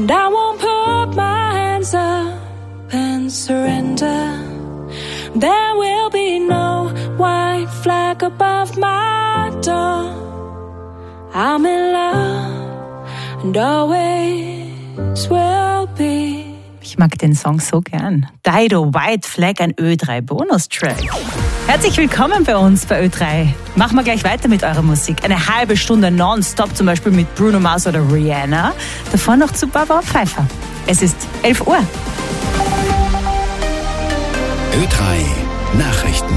and I won't put my hands up and surrender. There will be no white flag above my door. I'm in love and always will be. Ich mag den Song so gern. Dido, White Flag, ein Ö3 Bonustrack. Herzlich willkommen bei uns bei Ö3. Machen wir gleich weiter mit eurer Musik. Eine halbe Stunde nonstop, zum Beispiel mit Bruno Mars oder Rihanna. Davor noch zu Barbara Pfeiffer. Es ist 11 Uhr. Ö3 Nachrichten.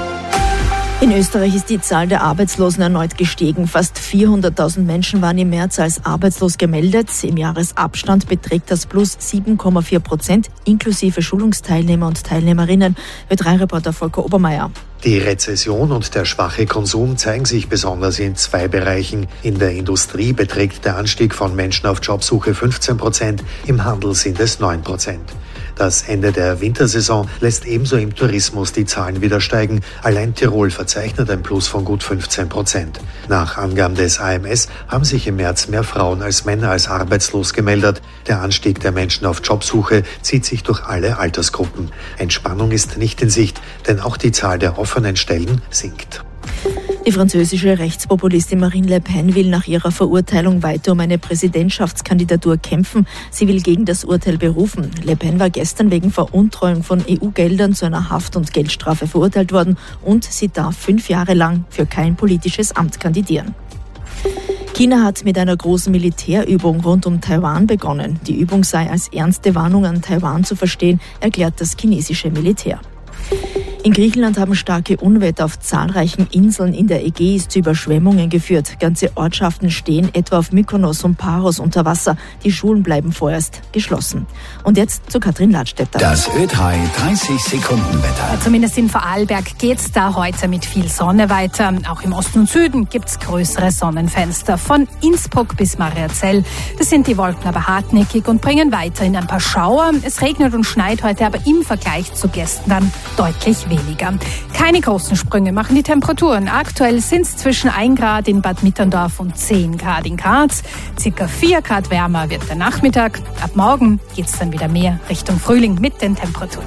In Österreich ist die Zahl der Arbeitslosen erneut gestiegen. Fast 400.000 Menschen waren im März als arbeitslos gemeldet. Im Jahresabstand beträgt das Plus 7,4%, inklusive Schulungsteilnehmer und Teilnehmerinnen. Ö3-Reporter Volker Obermeier. Die Rezession und der schwache Konsum zeigen sich besonders in zwei Bereichen. In der Industrie beträgt der Anstieg von Menschen auf Jobsuche 15%, im Handel sind es 9%. Das Ende der Wintersaison lässt ebenso im Tourismus die Zahlen wieder steigen. Allein Tirol verzeichnet ein Plus von gut 15%. Nach Angaben des AMS haben sich im März mehr Frauen als Männer als arbeitslos gemeldet. Der Anstieg der Menschen auf Jobsuche zieht sich durch alle Altersgruppen. Entspannung ist nicht in Sicht, denn auch die Zahl der offenen Stellen sinkt. Die französische Rechtspopulistin Marine Le Pen will nach ihrer Verurteilung weiter um eine Präsidentschaftskandidatur kämpfen. Sie will gegen das Urteil berufen. Le Pen war gestern wegen Veruntreuung von EU-Geldern zu einer Haft- und Geldstrafe verurteilt worden und sie darf 5 Jahre lang für kein politisches Amt kandidieren. China hat mit einer großen Militärübung rund um Taiwan begonnen. Die Übung sei als ernste Warnung an Taiwan zu verstehen, erklärt das chinesische Militär. In Griechenland haben starke Unwetter auf zahlreichen Inseln in der Ägäis zu Überschwemmungen geführt. Ganze Ortschaften stehen etwa auf Mykonos und Paros unter Wasser. Die Schulen bleiben vorerst geschlossen. Und jetzt zu Katrin Ladstätter. Das Ö3 30-Sekunden-Wetter. Ja, zumindest in Vorarlberg geht's da heute mit viel Sonne weiter. Auch im Osten und Süden gibt's größere Sonnenfenster. Von Innsbruck bis Mariazell. Das sind die Wolken aber hartnäckig und bringen weiterhin ein paar Schauer. Es regnet und schneit heute aber im Vergleich zu gestern deutlich weniger. Keine großen Sprünge machen die Temperaturen. Aktuell sind es zwischen 1 Grad in Bad Mitterndorf und 10 Grad in Graz. Circa 4 Grad wärmer wird der Nachmittag. Ab morgen geht es dann wieder mehr Richtung Frühling mit den Temperaturen.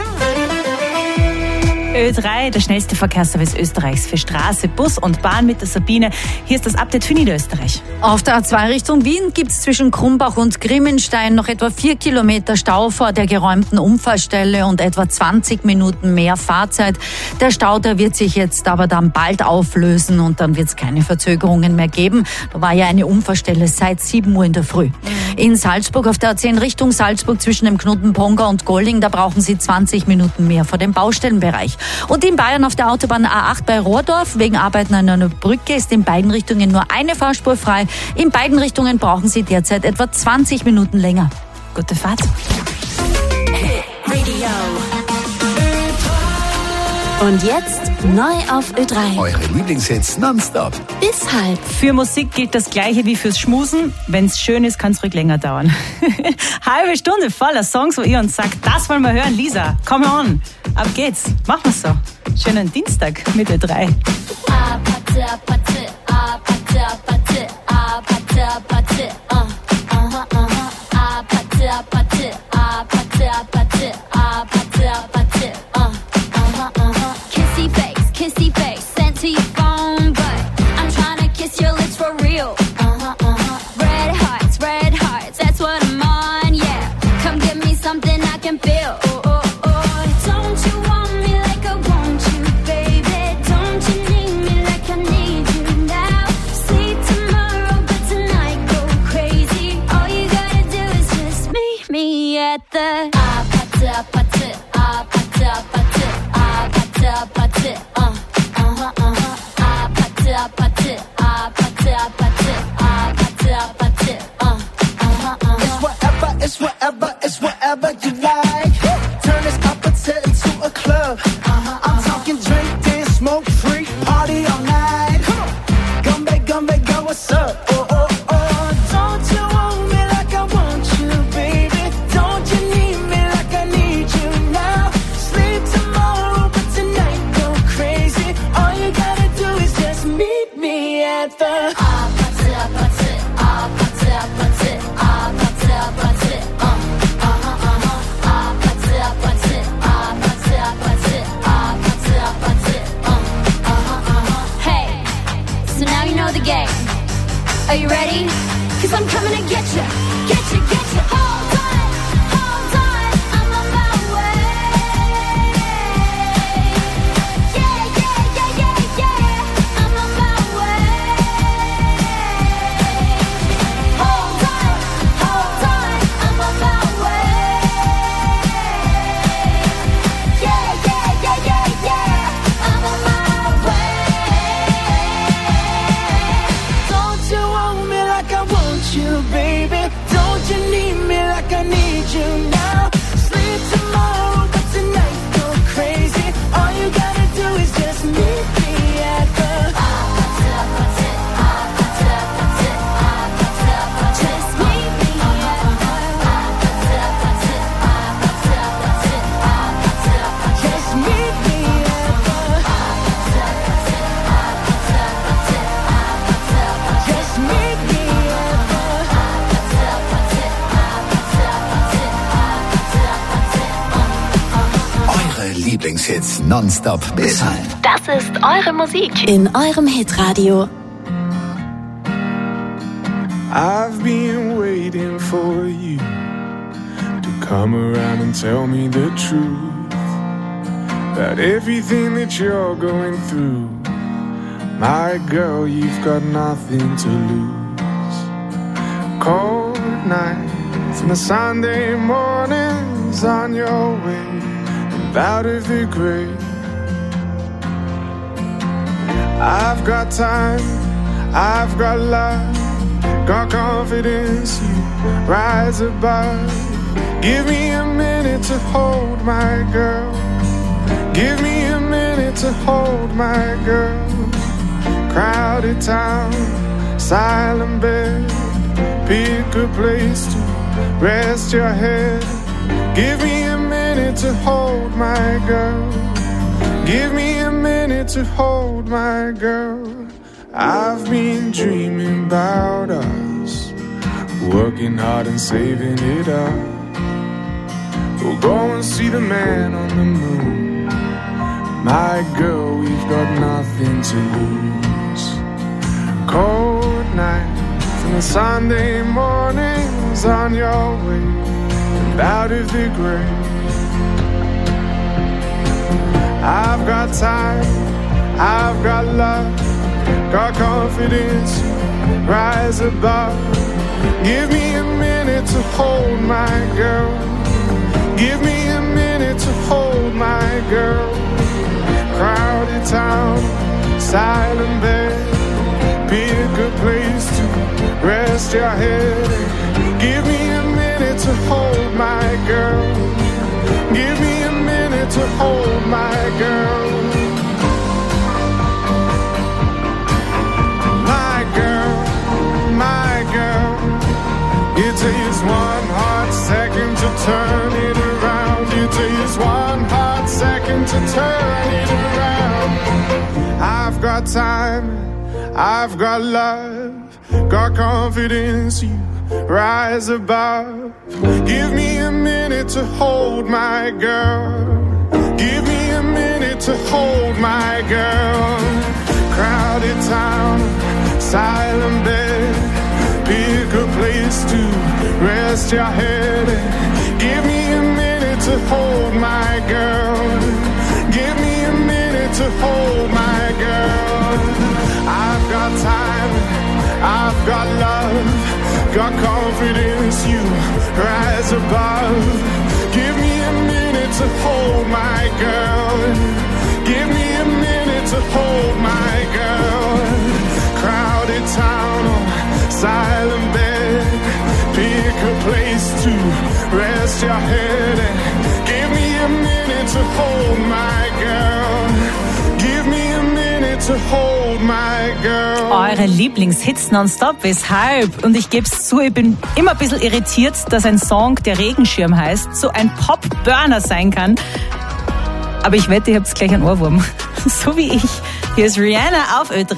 Ö3, der schnellste Verkehrsservice Österreichs für Straße, Bus und Bahn mit der Sabine. Hier ist das Update für Niederösterreich. Auf der A2 Richtung Wien gibt es zwischen Krumbach und Grimmenstein noch etwa 4 Kilometer Stau vor der geräumten Unfallstelle und etwa 20 Minuten mehr Fahrzeit. Der Stau, der wird sich jetzt aber dann bald auflösen und dann wird es keine Verzögerungen mehr geben. Da war ja eine Unfallstelle seit 7 Uhr in der Früh. In Salzburg auf der A10 Richtung Salzburg zwischen dem Knoten Ponga und Golling, da brauchen Sie 20 Minuten mehr vor dem Baustellenbereich. Und in Bayern auf der Autobahn A8 bei Rohrdorf wegen Arbeiten an einer Brücke ist in beiden Richtungen nur eine Fahrspur frei. In beiden Richtungen brauchen Sie derzeit etwa 20 Minuten länger. Gute Fahrt. Und jetzt neu auf Ö3. Eure Lieblingshits nonstop. Bis halb. Für Musik gilt das Gleiche wie fürs Schmusen. Wenn es schön ist, kann es ruhig länger dauern. Halbe Stunde voller Songs, wo ihr uns sagt, das wollen wir hören. Lisa, come on. Ab geht's. Machen wir's so. Schönen Dienstag mit Ö3. Kissy face, sent to your phone, but I'm trying to kiss your lips for real. Red hearts, that's what I'm on, yeah. Come give me something I can feel. Don't you want me like I want you, baby? Don't you need me like I need you now? See tomorrow, but tonight go crazy. All you gotta do is just meet me at the It's whatever you like. Turn this opposite into a club. I'm talking drink, dance, smoke, free, party all night. Come back, girl, what's up? Don't you want me like I want you, baby? Don't you need me like I need you now? Sleep tomorrow, but tonight go crazy. All you gotta do is just meet me at the Lieblingshits nonstop bis halb. Das ist eure Musik in eurem Hitradio. I've been waiting for you to come around and tell me the truth about everything that you're going through. My girl, you've got nothing to lose. Cold nights and the Sunday mornings on your way and out of the grave. I've got time, I've got love, got confidence, you rise above. Give me a minute to hold my girl. Give me a minute to hold my girl. Crowded town, silent bed, pick a place to rest your head. Give me a minute to hold my girl. Give me a minute to hold my girl. I've been dreaming about us, working hard and saving it up. We'll go and see the man on the moon. My girl, we've got nothing to lose. Cold nights and the Sunday mornings on your way and out of the grave. I've got time, I've got love, got confidence, rise above. Give me a minute to hold my girl. Give me a minute to hold my girl. Crowded town, silent bed, pick a place to rest your head. Give me a minute to hold my girl. Give me a minute to hold my girl. My girl, my girl. It takes one hot second to turn it around. It takes one hot second to turn it around. I've got time, I've got love, got confidence, you rise above. Give me a minute to hold my girl. Give me a minute to hold my girl. Crowded town, silent bed, pick a place to rest your head. Give me a minute to hold my girl. Give me a minute to hold my girl. I've got time, I've got love, got confidence, you rise above. Give me a minute to hold my girl. Give me a minute to hold my girl. Crowded town, silent bed, pick a place to rest your head. Give me a minute to hold my girl. Give me a minute to hold my girl. Eure Lieblingshits nonstop, weshalb? Und ich gebe es zu, ich bin immer ein bisschen irritiert, dass ein Song, der Regenschirm heißt, so ein Pop-Burner sein kann. Aber ich wette, ihr habt gleich einen Ohrwurm. So wie ich. Hier ist Rihanna auf Ö3.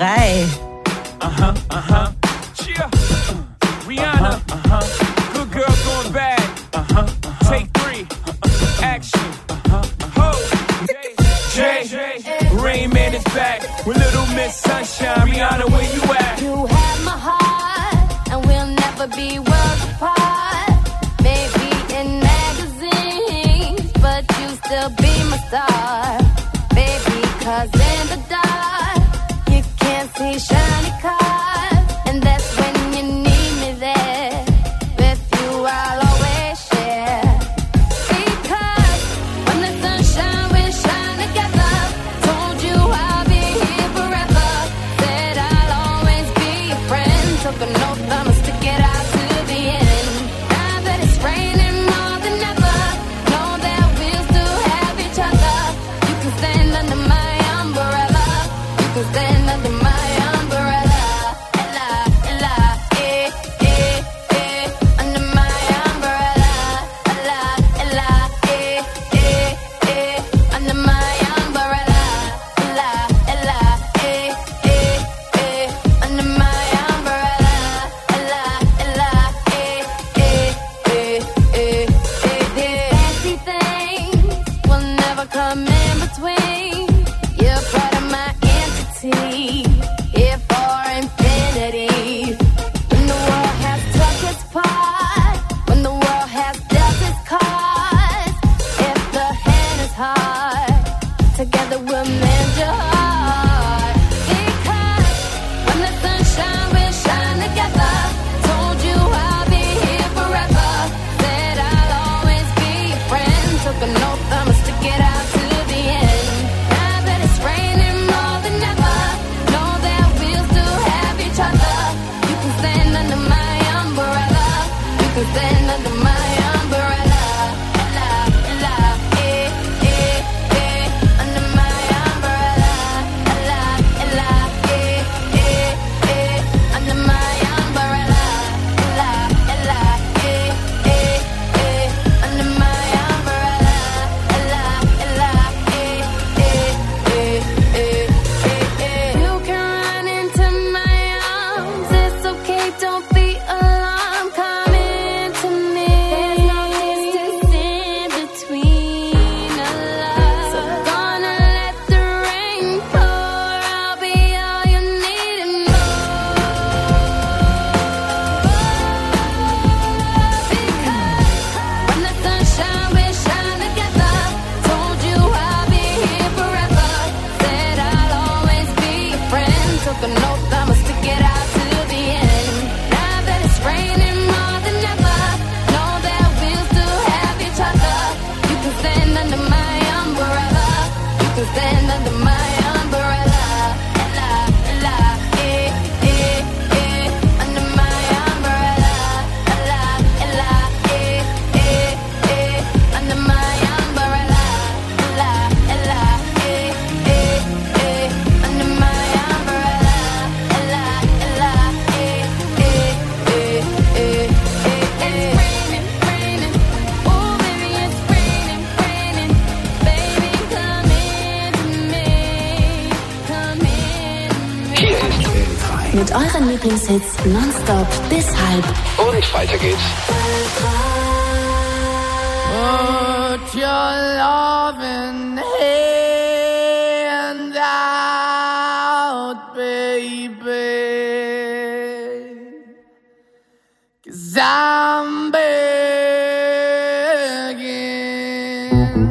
Aha, aha. Cheer. Rihanna. Good girl going bad. Take 3. Action. Ho. Jay. Rain Man is back with Little Miss Sunshine. Rihanna, where you at? You have my heart, and we'll never be worlds apart. Maybe in magazines, but you still be my star. Baby, 'cause in the dark, you can't see shiny cars. And that's when you need me there. With you, I'll always share. Because when the sunshine will shine together, told you I'll be here forever. Said I'll always be your friend. Took an oath, I'ma stick it out to the end. Now that it's raining more than ever, know that we'll still have each other. You can stand under my umbrella. You can stand under my umbrella. euren Lieblingshits nonstop bis halb. Und weiter geht's. Put your loving hand out, baby, 'cause I'm begging.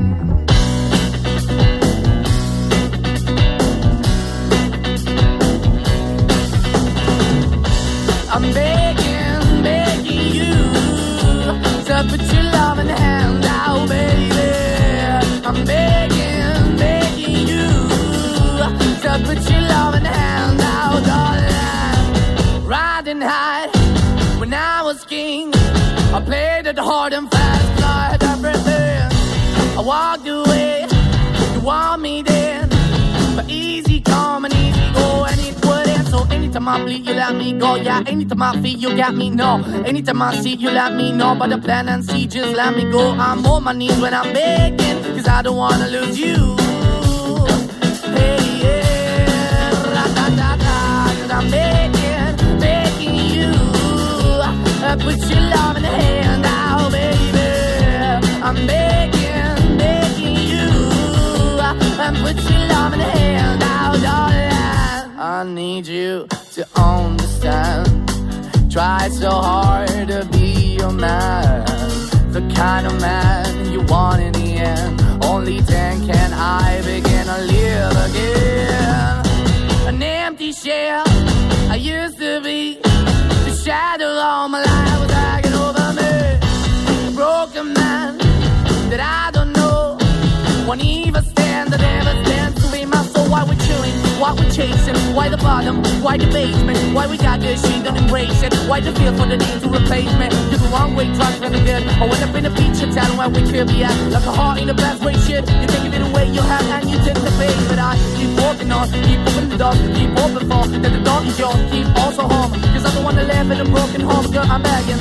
I'm begging you to put your loving hand out, baby. I'm begging you to put your loving hand out, darling. Riding high when I was king, I played it hard and fast, tried everything. I walked away, you want me then, but easy come and easy go, and it wouldn't. So anytime I bleed, you let me go. Yeah, anytime I feel, you got me, no. Anytime I see, you let me know. But the plan and see, just let me go. I'm on my knees when I'm begging, 'cause I don't wanna lose you. Hey, yeah, ra-da-da-da, 'cause I'm begging you. Put your love in the hand out, baby. I'm begging you. Put your love in the hand out, darling. I need you to understand. Try so hard to be your man, the kind of man you want in the end. Only then can I begin to live again. An empty shell I used to be, the shadow all my life was hanging over me. A broken man that I don't know, won't even stand, that never stands to be my soul. Why we're chilling, why we're chasing, why the bottom, why the basement, why we got good, she don't embrace it, why the feel for the need to replace me. You're the wrong way, trying to good. I went up in a feature town where we could be at, like a heart in a best way, shit. You can give it away, you have, and you take the bait. But I keep walking on, keep opening the door, keep open for, that the dog is yours, keep also home, 'cause I don't wanna live in a broken home, girl, I'm begging.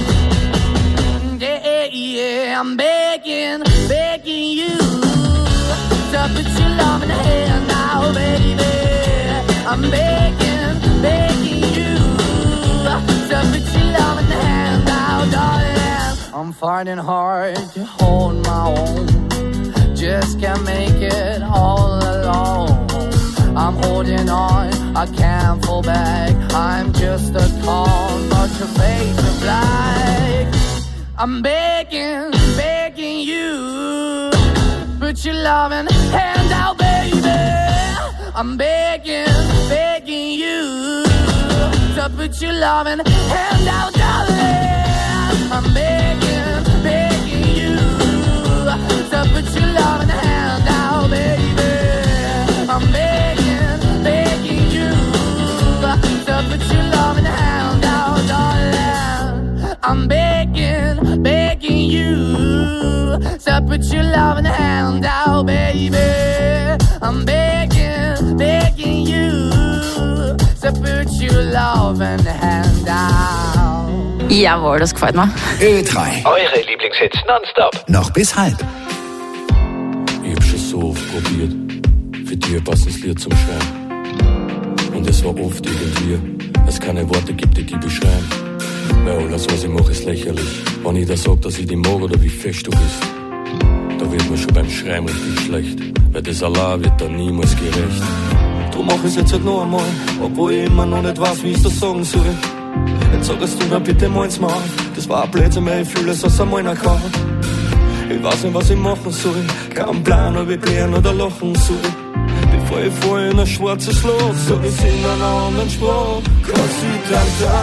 Yeah, I'm begging you to put your love in the hand now, baby. I'm begging you to put your love in the hand now, darling. I'm fighting hard to hold my own, just can't make it all alone. I'm holding on, I can't fall back. I'm just a call, but your face is black. I'm begging you, put your loving hand out, baby. I'm begging you to put your loving hand out, darling. I'm begging you to put your loving hand out, baby. I'm begging you to put your loving hand out, darling. I'm begging you to put your loving hand out, baby. I'm begging you to put your loving hand out. Jawohl, das gefällt mir. Ö3. Eure Lieblingshits nonstop. Noch bis halb. Ich hab schon so oft probiert, für dich ein passendes Lied zum Schreiben. Und es war oft irgendwie, es keine Worte gibt, die beschreiben. Weil alles, was ich mache, ist lächerlich. Wenn ich da sag, dass ich dich mag oder wie fest du bist, da wird mir schon beim Schreiben richtig schlecht. Weil das allein wird dann niemals gerecht. Drum mach ich's jetzt halt noch einmal, obwohl ich immer noch nicht weiß, wie ich's das sagen soll. Jetzt sagst du dann bitte mal ins Maul. Das war ein Blödsinn, weil ich fühle es aus einmal nach Kauf. Ich weiß nicht, was ich machen soll. Kein Plan, ob ich blären oder lachen soll. Bevor ich fall in ein schwarzes Loch, sag ich in einer anderen Sprache. Cause ich tanta,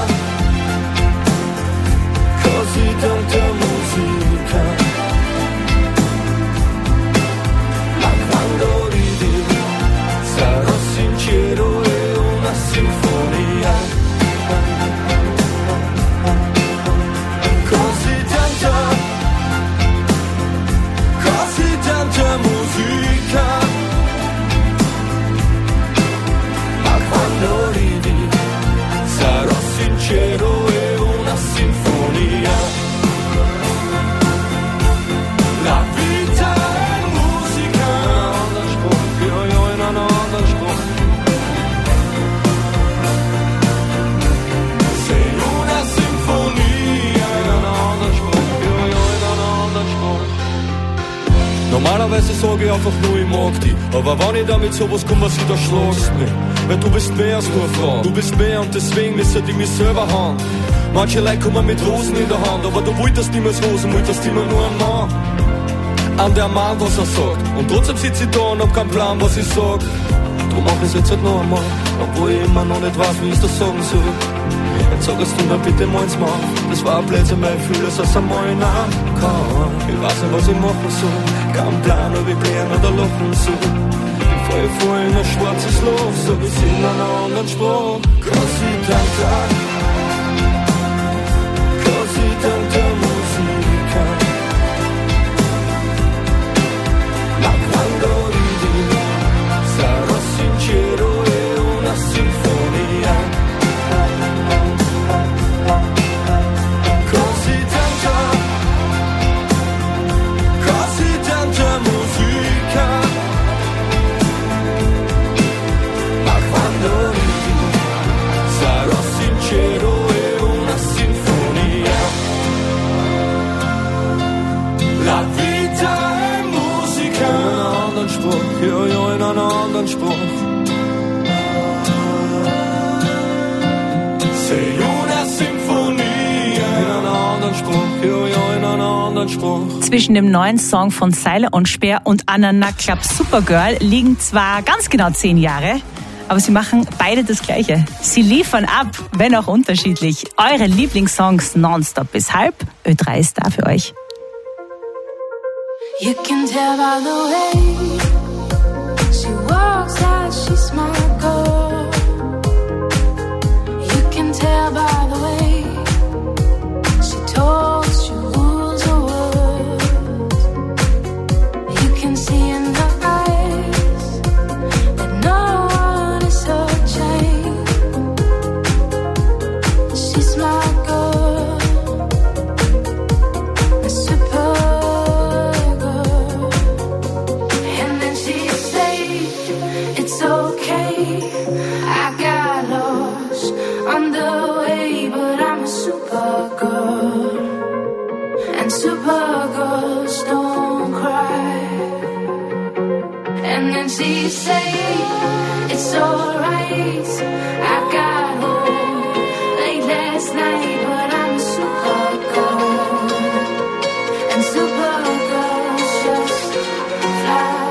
cause ich tanta musica. Ma quando ridi sarò sincero, è una sinfonia. Così tanta musica. Ma quando ridi sarò sincero, è una sinfonia. Normalerweise sage ich einfach nur, ich mag dich. Aber wenn ich damit sowas komme, was ich da schlagst mich. Weil du bist mehr als nur eine Frau. Du bist mehr und deswegen müssen die mich selber haben. Manche Leute kommen mit Rosen in der Hand, aber du wolltest nicht mehr Rosen, wolltest immer nur einen Mann. An der Mann, was er sagt. Und trotzdem sitze ich da und hab keinen Plan, was ich sag. Drum mach ich's jetzt halt noch einmal, obwohl ich immer noch nicht weiß, wie ich das sagen soll. Jetzt sag es du mir bitte mal ins Maul. Das war ein Blödsinn, mein Gefühl, dass es einmal nein kann. Ich weiß nicht, was ich machen soll. Kein Plan, ob ich blären oder lachen soll. Ich fall vor in ein schwarzes Loch, so wie sie in einer anderen Sprache. Cause ich danke, musica. Ma quando ridi sarò sincero e una sinfonia. Così tanta musica. Ma quando ridi sarò sincero e una sinfonia. La vita è musica. In einen anderen Spruch, ja, in einen anderen Spruch. Sei una Sinfonia. In einen anderen Spruch, ja, in einen anderen Spruch. Zwischen dem neuen Song von Seile und Speer und Anana Club Supergirl liegen zwar ganz genau 10 Jahre, aber sie machen beide das Gleiche. Sie liefern ab, wenn auch unterschiedlich. Eure Lieblingssongs nonstop bis halb. Ö3 ist da für euch. You can tell by the way she walks that she's my girl. You can tell by the way she talks, she rules her words. You can see in her eyes that no one is her chain. She's my girl, a super. Supergirls don't cry. And then she say it's alright. I got home late last night, but I'm a supergirl. And supergirls just fly.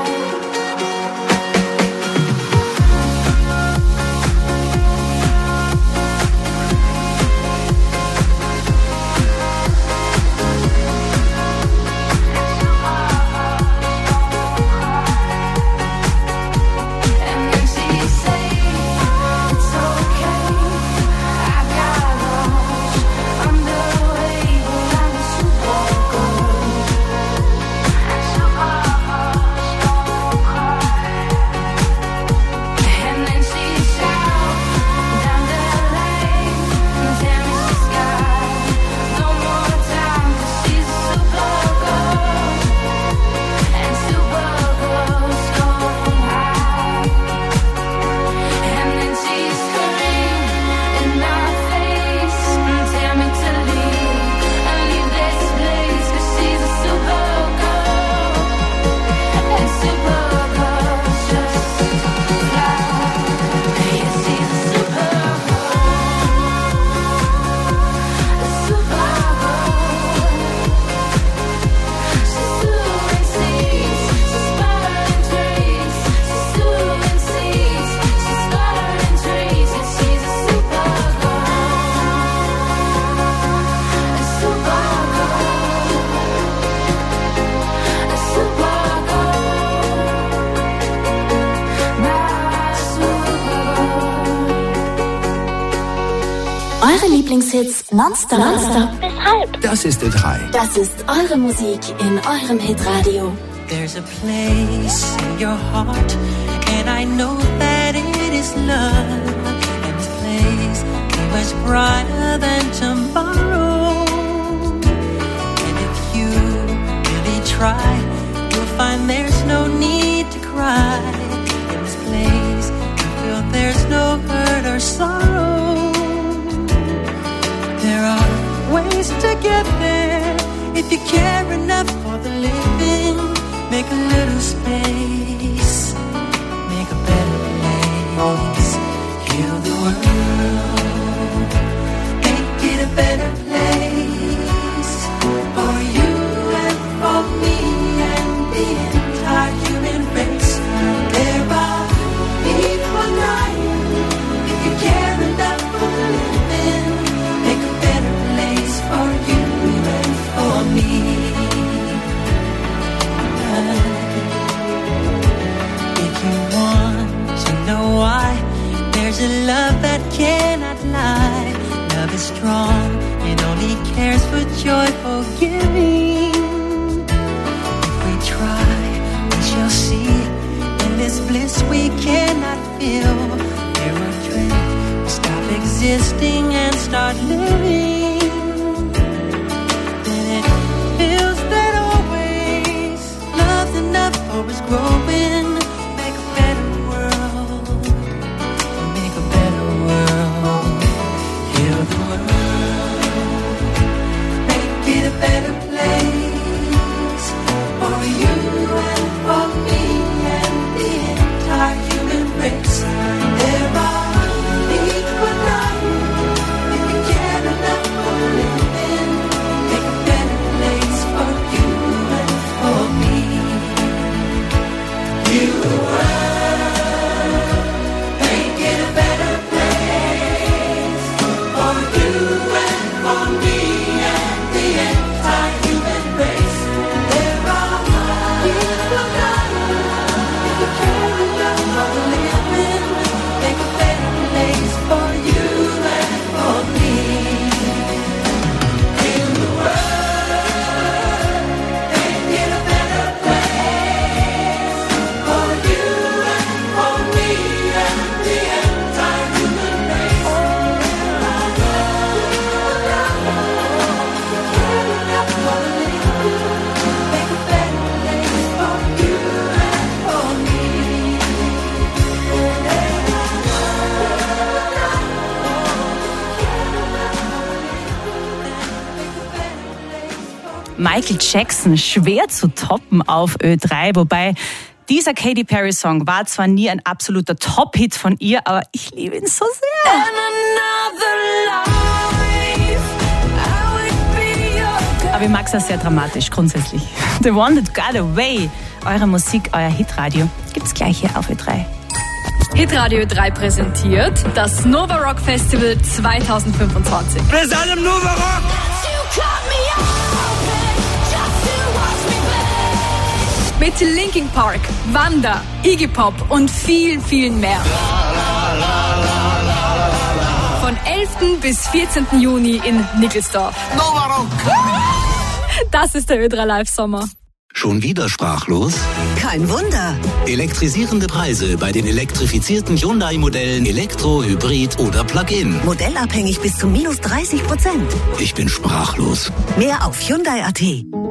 Eure Lieblingshits nonstop. Bis halb. Das ist Ö3. Das ist eure Musik in eurem Hitradio. There's a place in your heart, and I know that it is love. And this place is much brighter than tomorrow. And if you really try, you'll find there's no need to cry. In this place, you feel there's no hurt or sorrow. There are ways to get there if you care enough for the living. Make a space, make a better place, heal the world, make it a better place for you and for me and the entire human race. There are people dying. If you care enough for living, make a better place for you and for me. If you want to know why, there's a love that cannot lie. Love is strong, it only cares for joyful giving. If we try, we shall see. In this bliss we cannot feel. There are dreams, stop existing and start living. Then it feels that always love's enough for us growing. Make a better world, make a better world, heal the world, make it a better place for you and for me and the entire human race. There are people dying. If you care enough for living, make a better place for you and for me. Heal the world, make it a better place for you and for me and the entire human race. There are people dying. If you care enough for living, make a better place for you and for me. Heal the world, make it a better place for you and for me and the entire human race. There are people dying. Care enough for living, make a better place for you and for me. Michael Jackson schwer zu toppen auf Ö3, wobei dieser Katy Perry Song war zwar nie ein absoluter Top-Hit von ihr, aber ich liebe ihn so sehr. Aber ich mag es auch sehr dramatisch grundsätzlich. The One That Got Away, eure Musik, euer Hitradio, gibt's gleich hier auf Ö3. Hitradio 3 präsentiert das Nova Rock Festival 2025. Bis allem Nova Rock! Mit Linkin Park, Wanda, Iggy Pop und vielen mehr. Von 11. bis 14. Juni in Nickelsdorf. Nova Rock! Das ist der Ö3 Live Sommer. Schon wieder sprachlos? Kein Wunder. Elektrisierende Preise bei den elektrifizierten Hyundai-Modellen Elektro, Hybrid oder Plug-in. Modellabhängig bis zu -30%. Ich bin sprachlos. Mehr auf Hyundai.at.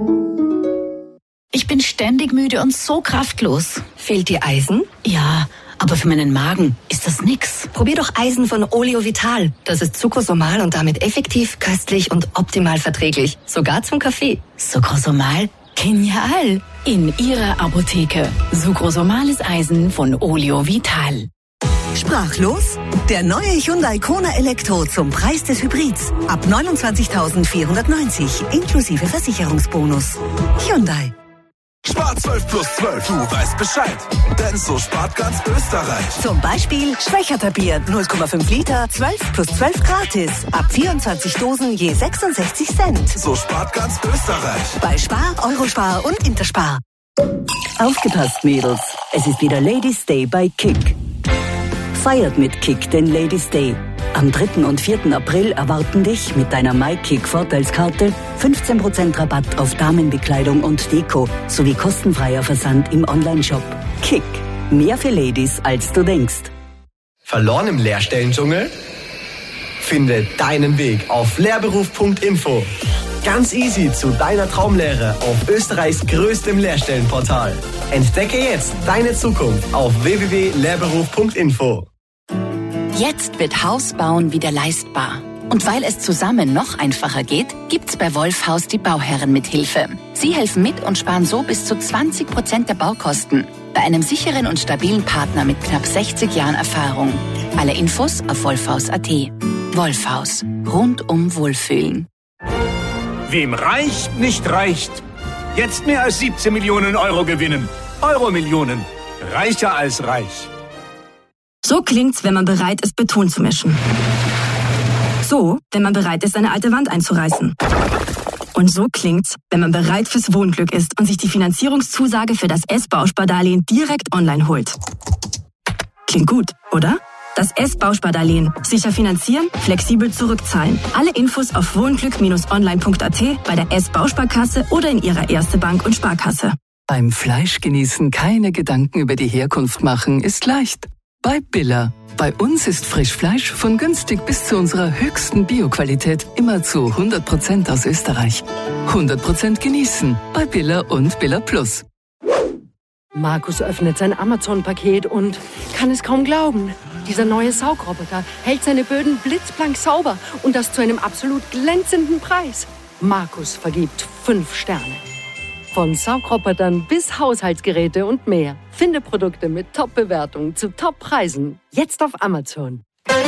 Ich bin ständig müde und so kraftlos. Fehlt dir Eisen? Ja, aber für meinen Magen ist das nix. Probier doch Eisen von Oleo Vital. Das ist Sucrosomal und damit effektiv, köstlich und optimal verträglich. Sogar zum Kaffee. Sucrosomal? Genial! In Ihrer Apotheke. Sucrosomales Eisen von Oleo Vital. Sprachlos? Der neue Hyundai Kona Elektro zum Preis des Hybrids. Ab 29.490 inklusive Versicherungsbonus. Hyundai. Spart 12 plus 12, du weißt Bescheid. Denn so spart ganz Österreich. Zum Beispiel Schwächerter Bier 0,5 Liter, 12 plus 12 gratis. Ab 24 Dosen je 66 Cent. So spart ganz Österreich. Bei Spar, Eurospar und Interspar. Aufgepasst, Mädels. Es ist wieder Ladies Day bei Kick. Feiert mit Kick den Ladies Day. Am 3. und 4. April erwarten dich mit deiner MyKick-Vorteilskarte 15% Rabatt auf Damenbekleidung und Deko sowie kostenfreier Versand im Onlineshop. Kick. Mehr für Ladies, als du denkst. Verloren im Lehrstellendschungel? Finde deinen Weg auf lehrberuf.info. Ganz easy zu deiner Traumlehre auf Österreichs größtem Lehrstellenportal. Entdecke jetzt deine Zukunft auf www.lehrberuf.info. Jetzt wird Hausbauen wieder leistbar. Und weil es zusammen noch einfacher geht, gibt's bei Wolfhaus die Bauherrenmithilfe. Sie helfen mit und sparen so bis zu 20% der Baukosten. Bei einem sicheren und stabilen Partner mit knapp 60 Jahren Erfahrung. Alle Infos auf wolfhaus.at. Wolfhaus. Rundum Wohlfühlen. Wem reicht, nicht reicht. Jetzt mehr als 17 Millionen Euro gewinnen. Euro-Millionen. Reicher als reich. So klingt's, wenn man bereit ist, Beton zu mischen. So, wenn man bereit ist, eine alte Wand einzureißen. Und so klingt's, wenn man bereit fürs Wohnglück ist und sich die Finanzierungszusage für das S-Bauspardarlehen direkt online holt. Klingt gut, oder? Das S-Bauspardarlehen. Sicher finanzieren, flexibel zurückzahlen. Alle Infos auf wohnglück-online.at, bei der S-Bausparkasse oder in Ihrer Erste Bank und Sparkasse. Beim Fleischgenießen keine Gedanken über die Herkunft machen ist leicht. Bei Billa. Bei uns ist Frischfleisch von günstig bis zu unserer höchsten Bioqualität immer zu 100% aus Österreich. 100% genießen bei Billa und Billa Plus. Markus öffnet sein Amazon-Paket und kann es kaum glauben. Dieser neue Saugroboter hält seine Böden blitzblank sauber und das zu einem absolut glänzenden Preis. Markus vergibt 5 Sterne. Von Saugrobotern bis Haushaltsgeräte und mehr. Finde Produkte mit Top-Bewertungen zu Top-Preisen. Jetzt auf Amazon.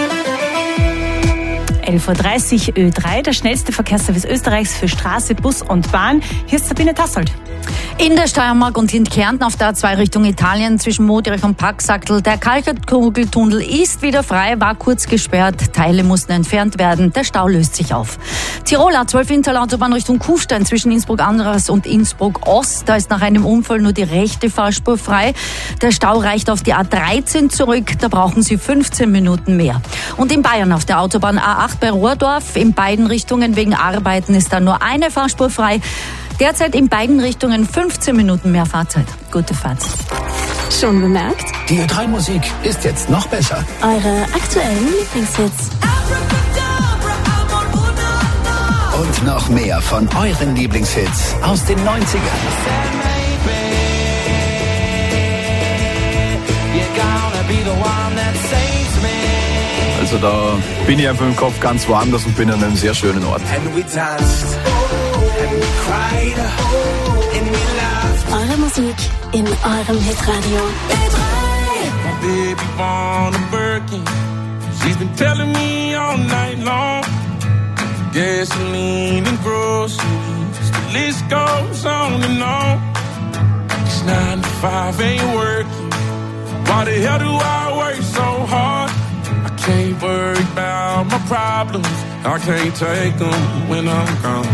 11.30 Uhr Ö3, der schnellste Verkehrsservice Österreichs für Straße, Bus und Bahn. Hier ist Sabine Tassold. In der Steiermark und in Kärnten auf der A2 Richtung Italien zwischen Moderich und Paxackl. Der Kalcherkugeltunnel ist wieder frei, war kurz gesperrt. Teile mussten entfernt werden. Der Stau löst sich auf. Tirol A12 Intalautobahn Richtung Kufstein zwischen Innsbruck-Anderas und Innsbruck-Ost. Da ist nach einem Unfall nur die rechte Fahrspur frei. Der Stau reicht auf die A13 zurück. Da brauchen Sie 15 Minuten mehr. Und in Bayern auf der Autobahn A8 bei Rohrdorf in beiden Richtungen wegen Arbeiten ist da nur eine Fahrspur frei. Derzeit in beiden Richtungen 15 Minuten mehr Fahrzeit. Gute Fahrt. Schon bemerkt? Die Ö3-Musik ist jetzt noch besser. Eure aktuellen Lieblingshits. Und noch mehr von euren Lieblingshits aus den 90ern. Also da bin ich einfach im Kopf ganz woanders und bin an einem sehr schönen Ort. Eure Musik in eurem Hitradio. My baby born a Birkin. She's been telling me all night long. Gasoline and groceries, the list goes on and on. It's 9 to 5, ain't working. Why the hell do I work so hard? I can't worry about my problems. I can't take them when I'm gone.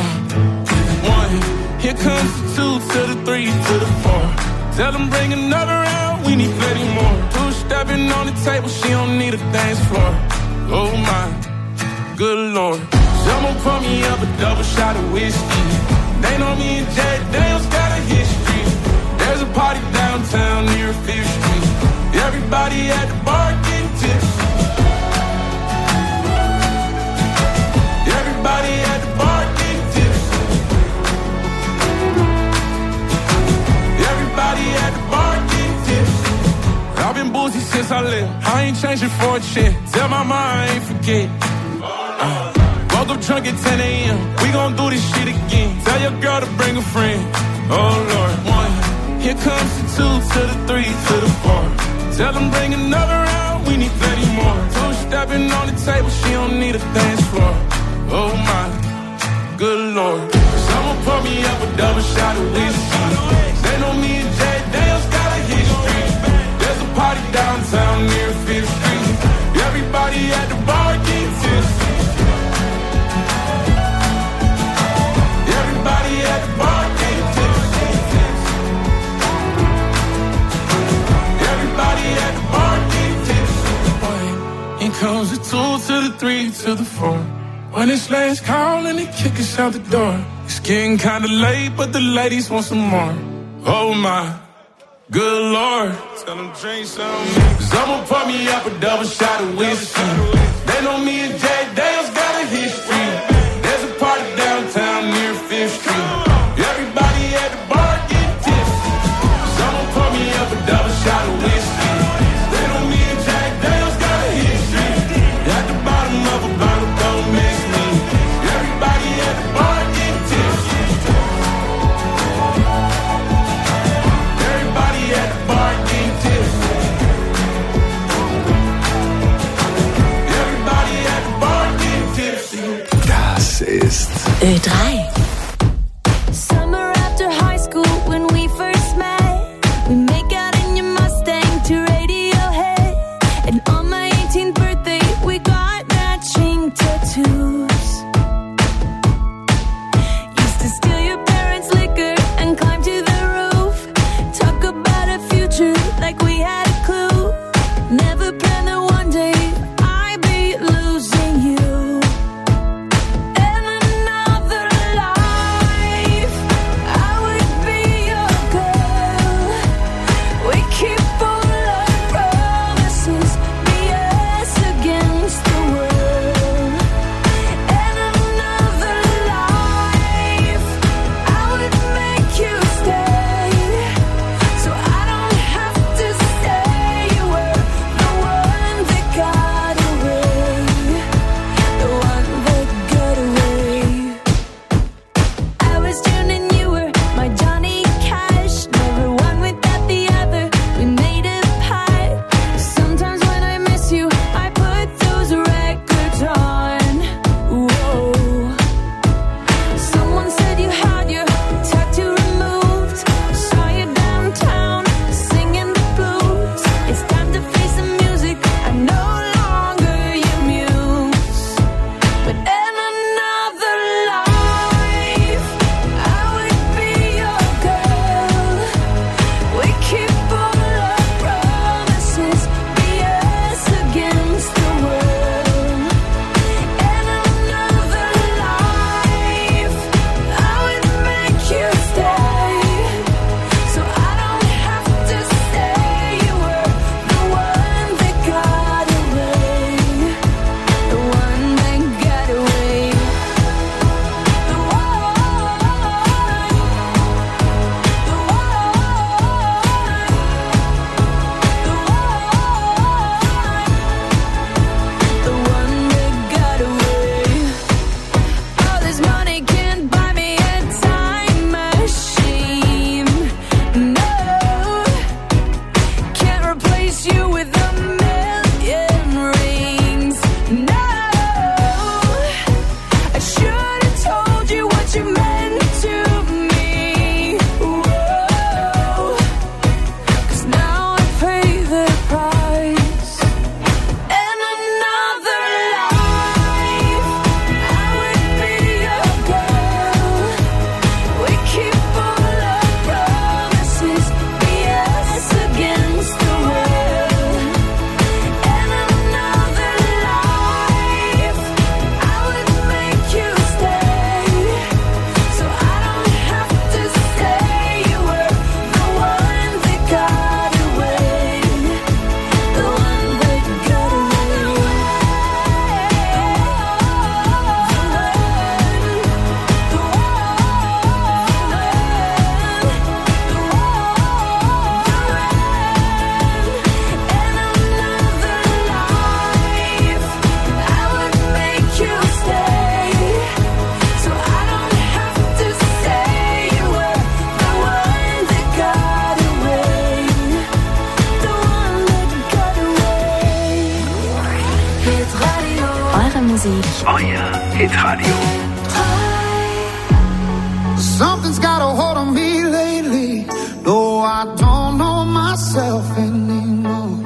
1, here comes the 2 to the 3 to the 4. Tell them bring another round, we need plenty more. 2 stepping on the table, she don't need a dance floor. Oh my, good Lord. Someone pour me up a double shot of whiskey. They know me and Jack Daniels got a history. There's a party downtown near 5th Street. Everybody at the bar getting tipsy. Everybody at the bar getting tipsy. Everybody at the bar getting tipsy. I've been boozy since I left. I ain't changing for a check. Tell my mom I ain't forget. Woke up drunk at 10 a.m. We gon' do this shit again. Tell your girl to bring a friend. Oh Lord. 1, here comes the 2 to the 3 to the 4. Tell them bring another round, we need plenty more. 2 stepping on the table, she don't need a dance floor. Oh my, good Lord. Someone pour me up a double shot of whiskey. They know me and Jack Daniels got a history. There's a party downtown near 5th Street. Everybody at the bar getting tipsy. Everybody at the bar getting tipsy. Everybody at the bar getting tipsy. Here comes the 2 to the 3 to the 4. When it's last call and they kick us out the door. It's getting kinda late, but the ladies want some more. Oh my, good Lord. Tell them drink some. Someone pour me up a double shot of whiskey. They know me and Jack Daniels got a history. There's a party downtown near 5th Street. Everybody at the bar getting tipsy. Someone pour me up a double shot of whiskey. They know me and Jack Daniels got a history. At the bottom of a bottle, don't Ö3. Summer after high school when we first met, we make out in your Mustang to Radiohead. And on my 18th birthday, we got matching tattoos. Used to steal your parents' liquor and climb to the roof. Talk about a future like we had a clue. Never planned that one day I'd be losing you. In another life, I would be your girl. We keep all our promises, be us against the world. In another life, I would make you stay, so I don't have to say you were the one that got away, the one that got away. I was June and you were my Johnny Cash, never one without the other, we made a pact. Sometimes when I miss you, I put those records on. Whoa. Someone said you had your tattoo removed. Saw you downtown singing the blues. It's time to face the music. I'm no longer your muse. But in another life, I would be your girl. We keep all our promises, be us against the world. In another life, I would make you stay, so I don't have to say you were the one that got away, the one that got away. The one that got away. All this money can't buy me a time machine. No, can't replace you with a million rings. No, I should have told you what you meant to me. Whoa, 'cause now I pay the price. In another life, I would be your girl. We keep all our promises, be us against the world. In another life, I would make you stay, so I don't have to say you were the one that got away, the one that got Eure Musik. Euer Hitradio. Something's got a hold on me lately. No, I don't know myself anymore.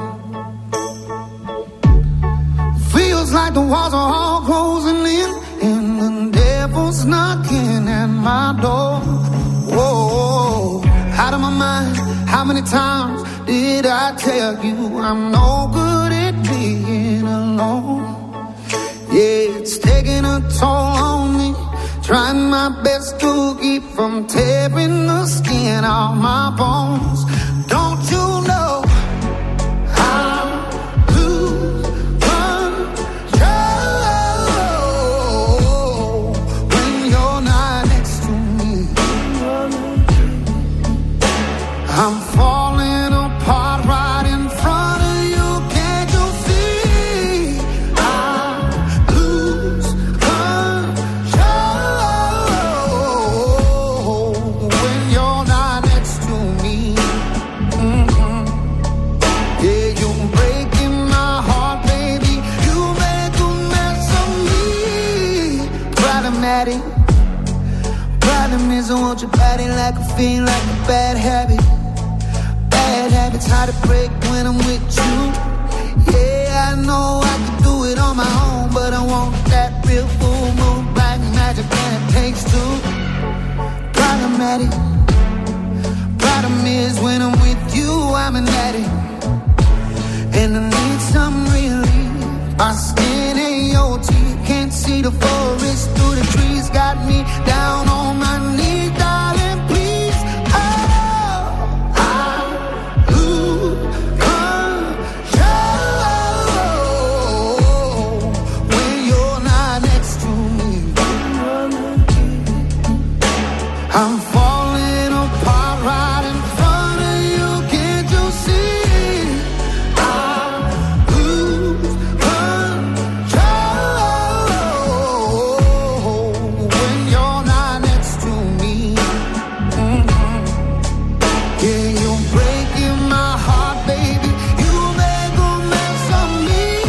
Feels like the walls are all closing in, and the devil's knocking at my door. Whoa, out of my mind. How many times did I tell you I'm no good at being alone? Yeah, it's taking a toll on me. Trying my best to keep from tearing the skin off my bones. Don't you know I lose control when you're not next to me? I'm falling apart right in front of you. Can't you see? I lose control when you're not next to me. Yeah, you're breaking my heart, baby. You make a mess of me. Problematic. hold your body like a fiend, like a bad habit. Bad habits hard to break when I'm with you. Yeah, I know I can do it on my own, but I want that real full moon, black magic, and it takes two. Problematic. Problem is when I'm with you, I'm an addict, and I need some relief. My skin ain't your teeth, can't see the forest through the trees. Got me down on my knees, darling, please. Oh, I lose control when you're not next to me. I'm falling apart right in front of you, can't you see? I lose control when you're not next to me. Yeah, you're breaking my heart, baby. You make a mess of me.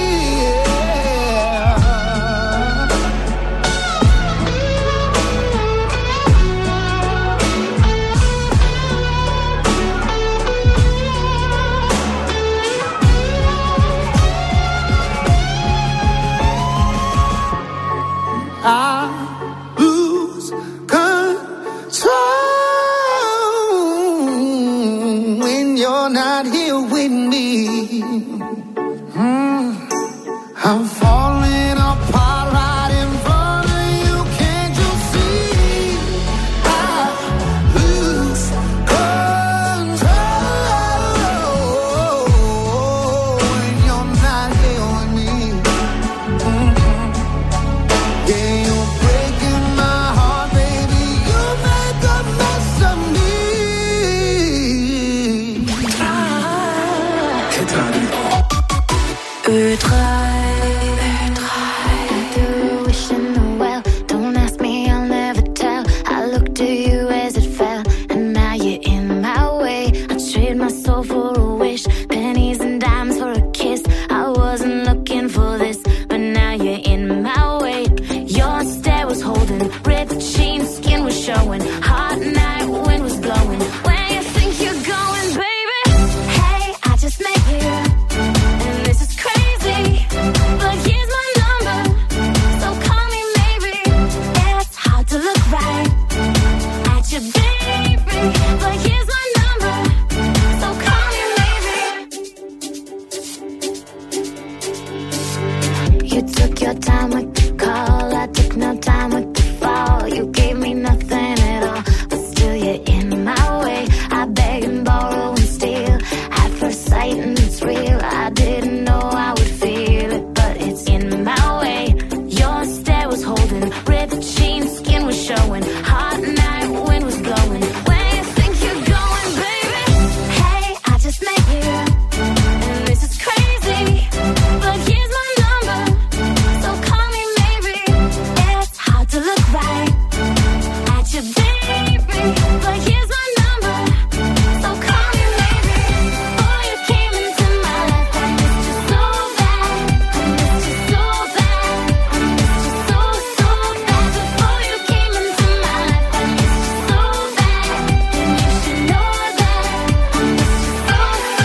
I lose control when you're not here with me. I'm falling apart right in front of you, can't you see? I lose control when you're not here with me. Yeah, you're breaking my heart, baby. You make a mess of me. Ö3. Wishing the well. Don't ask me, I'll never tell. I looked at you as it fell, and now you're in my way. I trade my soul for a wish, pennies and dimes for a kiss. I wasn't looking for this, but now you're in my way. Your stare was holding, ripped jeans, skin was showing. Hot night, wind was blowing. Where you think you're going, baby? Hey, I just met you, and this is crazy, but here's my number, so call me maybe. It's hard to look right at you, baby, but here's my number, so call me maybe. You took your time with the call, I took no time with the fall. You gave me nothing at all, but still you're in my way. I beg and borrow and steal at first sight, and it's real. I didn't know I would feel it, but it's in my way. Your stare was holding, ripped jeans, skin was showing. Hot night, wind was blowing. Where you think you're going, baby? Hey, I just met you, and this is crazy, but here's my number, so call me maybe. It's hard to look right at you, baby, but here's my number, so call me maybe. Before you came into my life, I missed you so bad. I missed you so bad. I missed you so, so bad. Before you came into my life, I missed you so bad. And you should know that I missed you so,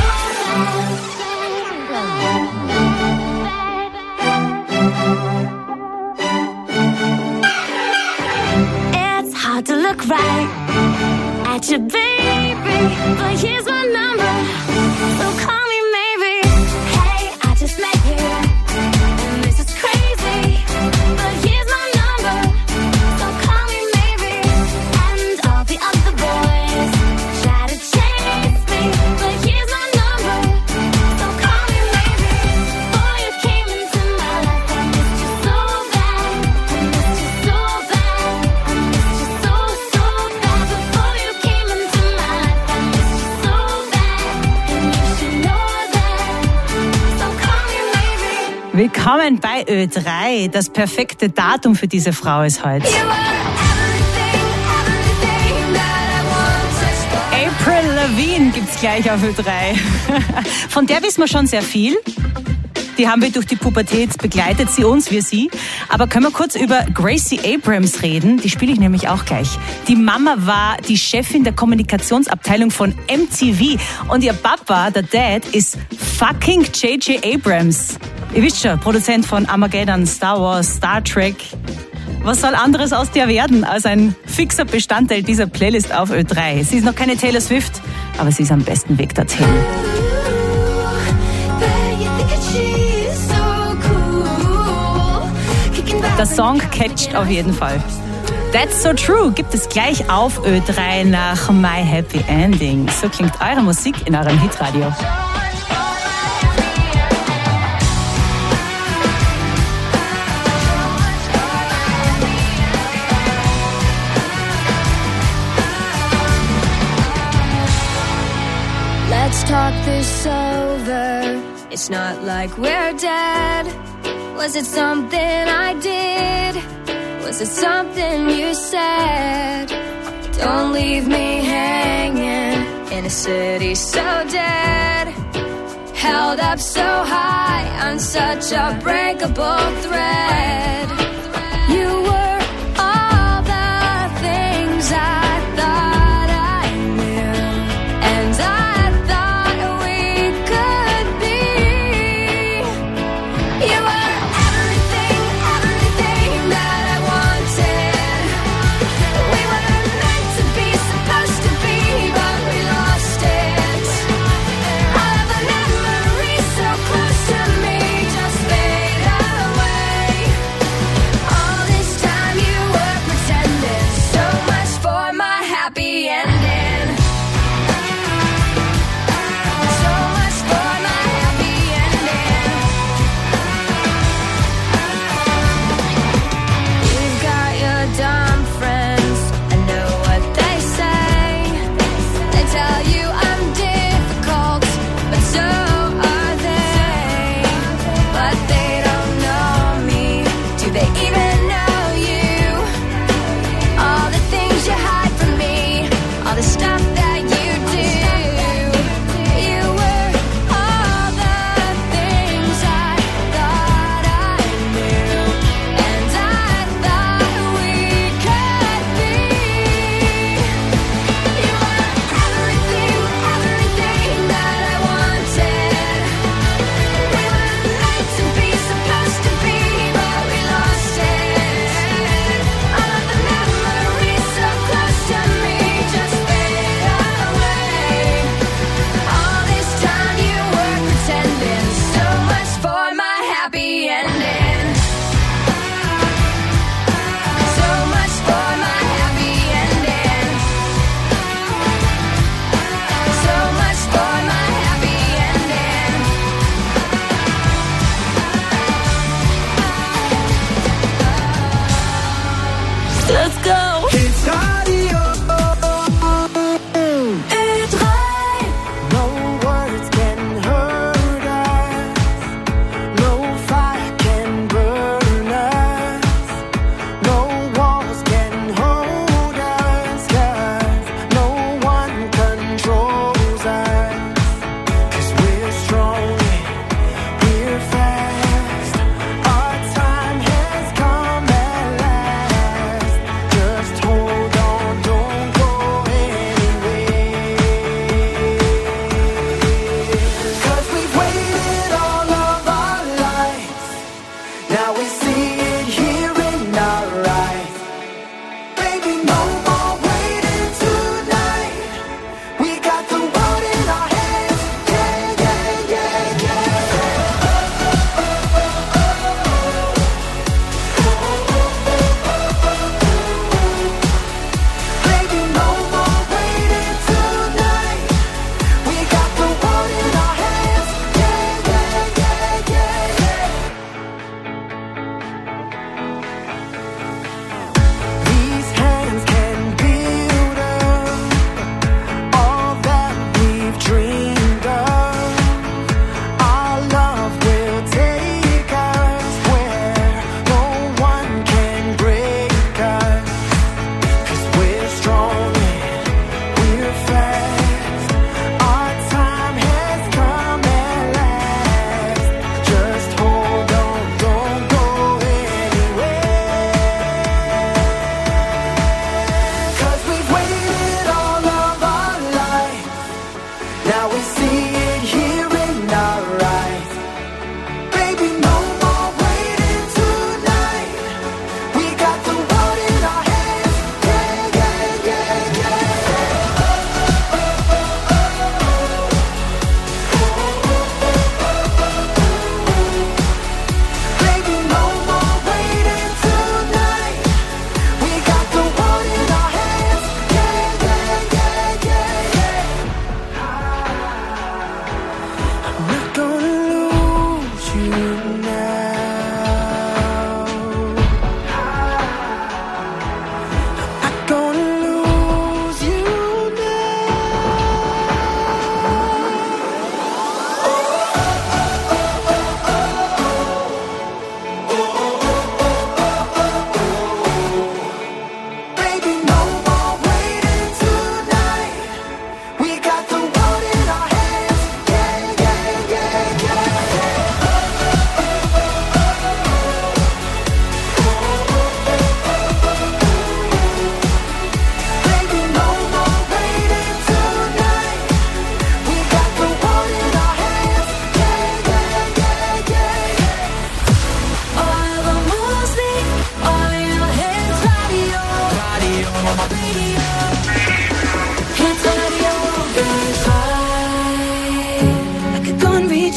It's hard to look right at you, baby, but here's my number, so call me maybe. Hey, I just met you, and this is crazy, but here's my number, so call me maybe. And all the other boys try to chase me, but here's my number, so call me maybe. Before you came into my life, I missed you so bad. I missed you so bad. I missed you so, so bad. Before you came into my life, I missed you so bad. And you should know that, so call me maybe. Willkommen bei Ö3. Das perfekte Datum für diese Frau ist heute. Avril Lavigne gibt's gleich auf Ö3. Von der wissen wir schon sehr viel. Die Die haben wir durch die Pubertät begleitet, sie uns, wir sie. Aber können wir kurz über Gracie Abrams reden? Die spiele ich nämlich auch gleich. Die Mama war die Chefin der Kommunikationsabteilung von MTV. Und ihr Papa, der Dad, ist fucking J.J. Abrams. Ihr wisst schon, Produzent von Armageddon, Star Wars, Star Trek. Was soll anderes aus dir werden als ein fixer Bestandteil dieser Playlist auf Ö3? Sie ist noch keine Taylor Swift, aber sie ist am besten Weg dorthin. Der Song catcht auf jeden Fall. That's So True gibt es gleich auf Ö3 nach My Happy Ending. So klingt eure Musik in eurem Hitradio. Let's talk this over. It's not like we're dead. Was it something I did? Was it something you said? Don't leave me hanging in a city so dead. Held up so high on such a breakable thread. You were all the things I thought I knew, and I thought we could be. You were everything, everything that I wanted. We were meant to be, supposed to be, but we lost it. All of the memories so close to me just fade away.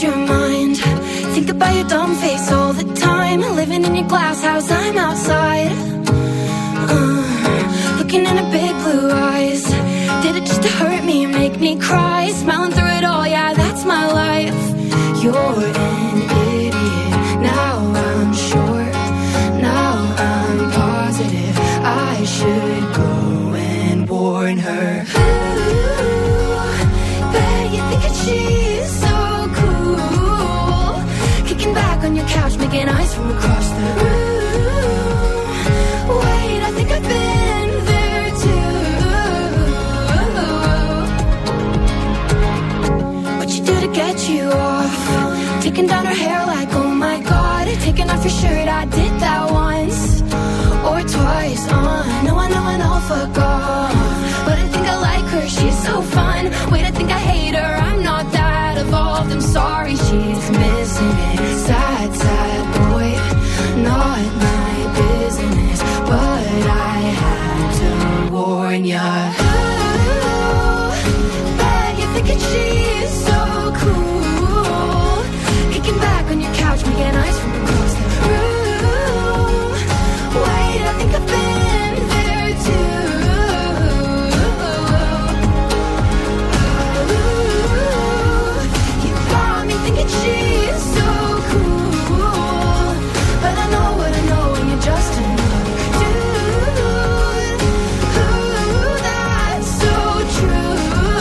your mind. Think about your dumb face all the time. Living in your glass house, I'm outside. Looking in her big blue eyes. Did it just to hurt me, make me cry? Smiling through it all, yeah, that's my life. You're an idiot, now I'm sure. Now I'm positive I should go and warn her. Ooh, bet you think that she's so cool. Kicking back on your couch, making eyes from across the room. Wait, I think I've been there too. What you do to get you off? Taking down her hair like, oh my god. Taking off your shirt, I did that once or twice. I know, fuck off. But I think I like her, she's so fun. Wait, I think I hate her, I'm not that evolved. I'm sorry, she's missing it. Sad, sad boy, not my business. But I had to warn ya. Ooh, bet you're thinking she's so cool. Kicking back on your couch, making eyes from across the room. Wait, I think I've been there too. Ooh, you got me thinking she's so cool. But I know what I know, and you're just another dude. Ooh, that's so true.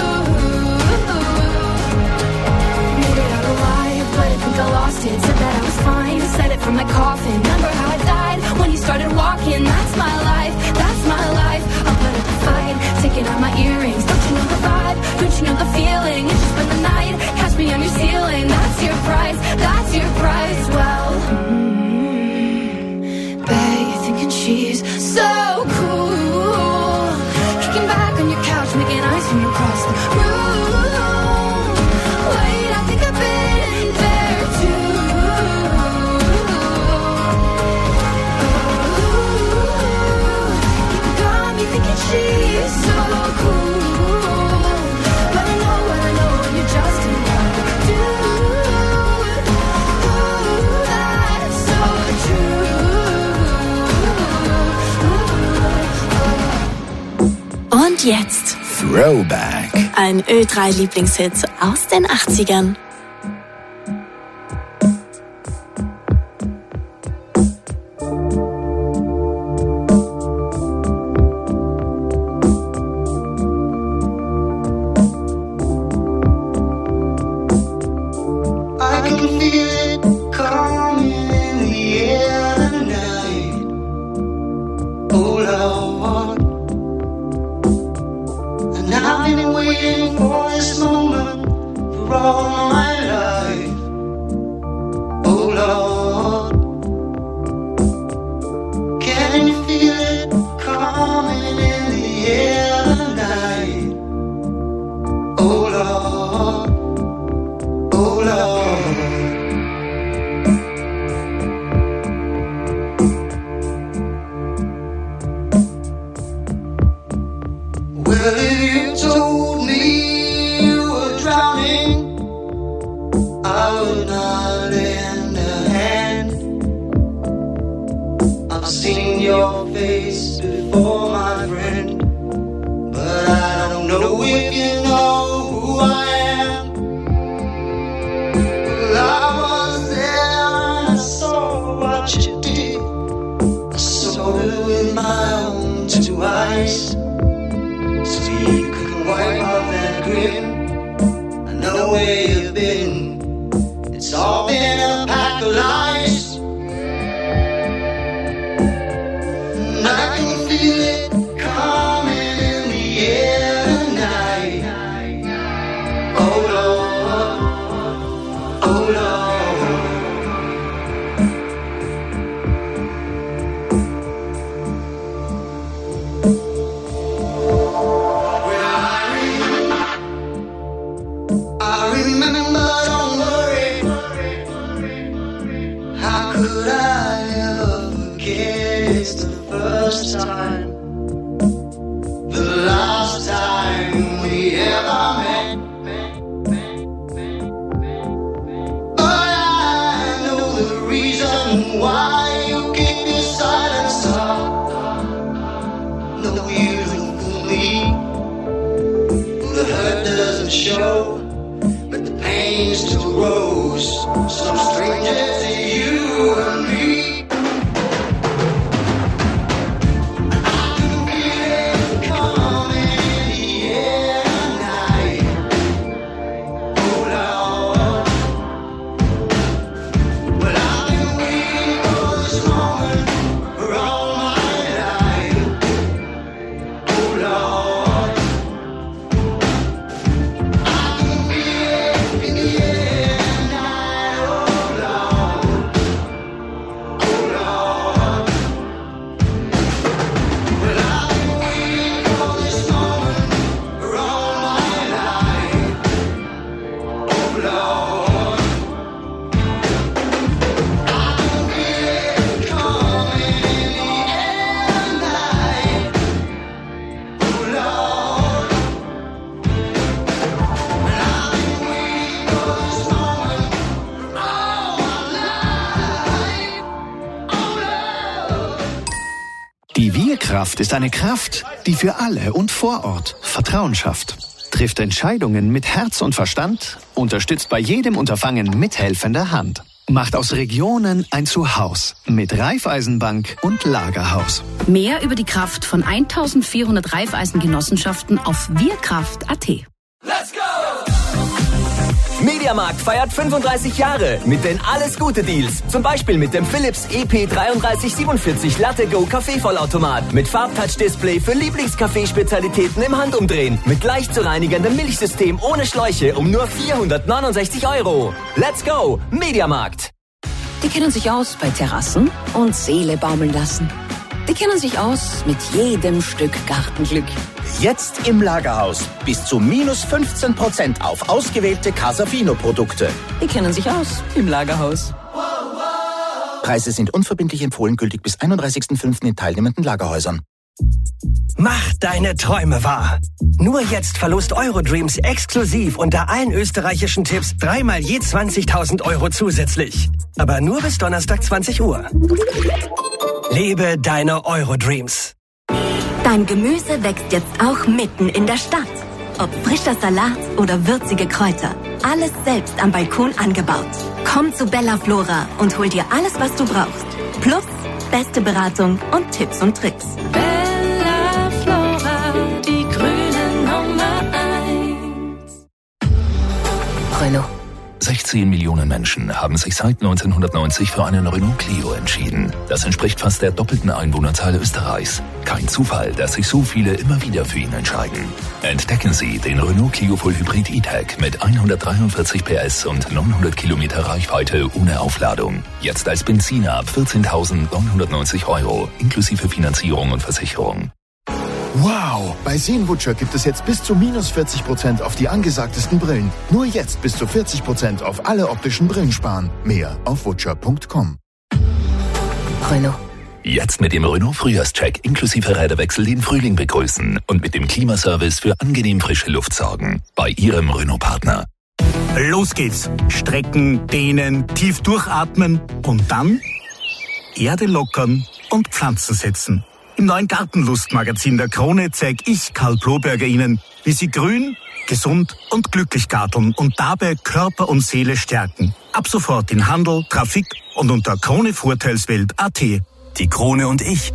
Made it out alive, but I think I lost it. Said that I was fine, said it from my coffin. Remember how I died when you started walking? That's my life, that's my life. I'll put up a fight, taking out my earrings. Don't you know the vibe? Don't you know the feeling? It's just spend the night, catch me on your ceiling. That's your price, that's your price. Well, bet you're thinking she's so cool. Kicking back on your couch, making eyes from across the room. Wait, I think I've been there too. You got me thinking she's so cool. But I know what I know, and you're just another dude. Ooh, that's so true. Und jetzt Throwback. ein Ö3-Lieblingshit aus den 80ern. I can feel it coming in the air tonight. Oh Lord, and I've been waiting for this moment for all my life. Oh Lord, can you feel it coming in the air tonight? Oh Lord, oh Lord. Well, if you told me you were drowning, I would not lend a hand. I've seen your face before, my friend, but I don't know if you know who I am. Well, I was there and I saw what you did. I saw it with my own two eyes. So you couldn't wipe off that grin. I know where you've been. It's all been a pack of lies. And I can feel it coming in the air tonight. Oh Lord, oh Lord. I remember, don't worry. How could I ever forget? It's the first time, the last time we ever met. why you keep your silence up. No, you don't believe. The hurt doesn't show, but the pain still grows. Some stranger to you and me. Die Wir-Kraft ist eine Kraft, die für alle und vor Ort Vertrauen schafft. Trifft Entscheidungen mit Herz und Verstand, unterstützt bei jedem Unterfangen mit helfender Hand. Macht aus Regionen ein Zuhause mit Raiffeisenbank und Lagerhaus. Mehr über die Kraft von 1400 Raiffeisengenossenschaften auf wirkraft.at. Let's go! Mediamarkt feiert 35 Jahre mit den Alles-Gute-Deals. Zum Beispiel mit dem Philips EP3347 Latte Go Kaffeevollautomat mit Farbtouch-Display für Lieblingskaffeespezialitäten im Handumdrehen. Mit leicht zu reinigendem Milchsystem ohne Schläuche um nur 469 €. Let's go! Mediamarkt. Die kennen sich aus bei Terrassen und Seele baumeln lassen. Die kennen sich aus mit jedem Stück Gartenglück. Jetzt im Lagerhaus. Bis zu minus 15% auf ausgewählte Casafino-Produkte. Die kennen sich aus im Lagerhaus. Preise sind unverbindlich empfohlen, gültig bis 31.05. in teilnehmenden Lagerhäusern. Mach deine Träume wahr. Nur jetzt verlost Eurodreams exklusiv unter allen österreichischen Tipps 3-mal je 20.000 € zusätzlich. Aber nur bis Donnerstag 20 Uhr. Lebe deine Eurodreams. Dein Gemüse wächst jetzt auch mitten in der Stadt. Ob frischer Salat oder würzige Kräuter. Alles selbst am Balkon angebaut. Komm zu Bella Flora und hol dir alles, was du brauchst. Plus beste Beratung und Tipps und Tricks. Bella Flora, die grüne Nummer 1. Renault. 16 Millionen Menschen haben sich seit 1990 für einen Renault Clio entschieden. Das entspricht fast der doppelten Einwohnerzahl Österreichs. Kein Zufall, dass sich so viele immer wieder für ihn entscheiden. Entdecken Sie den Renault Clio Full Hybrid E-Tech mit 143 PS und 900 Kilometer Reichweite ohne Aufladung. Jetzt als Benziner ab 14.990 €, inklusive Finanzierung und Versicherung. Wow! Bei Seenbutcher gibt es jetzt bis zu minus 40% auf die angesagtesten Brillen. Nur jetzt bis zu 40% auf alle optischen Brillen sparen. Mehr auf butcher.com. Renault. Jetzt mit dem Renault Frühjahrscheck inklusive Räderwechsel den Frühling begrüßen und mit dem Klimaservice für angenehm frische Luft sorgen. Bei Ihrem Renault-Partner. Los geht's. Strecken, dehnen, tief durchatmen und dann Erde lockern und Pflanzen setzen. Im neuen Gartenlustmagazin der Krone zeige ich, Karl Bloberger, Ihnen, wie Sie grün, gesund und glücklich garteln und dabei Körper und Seele stärken. Ab sofort in Handel, Trafik und unter Krone-Vorteilswelt.at. Die Krone und ich.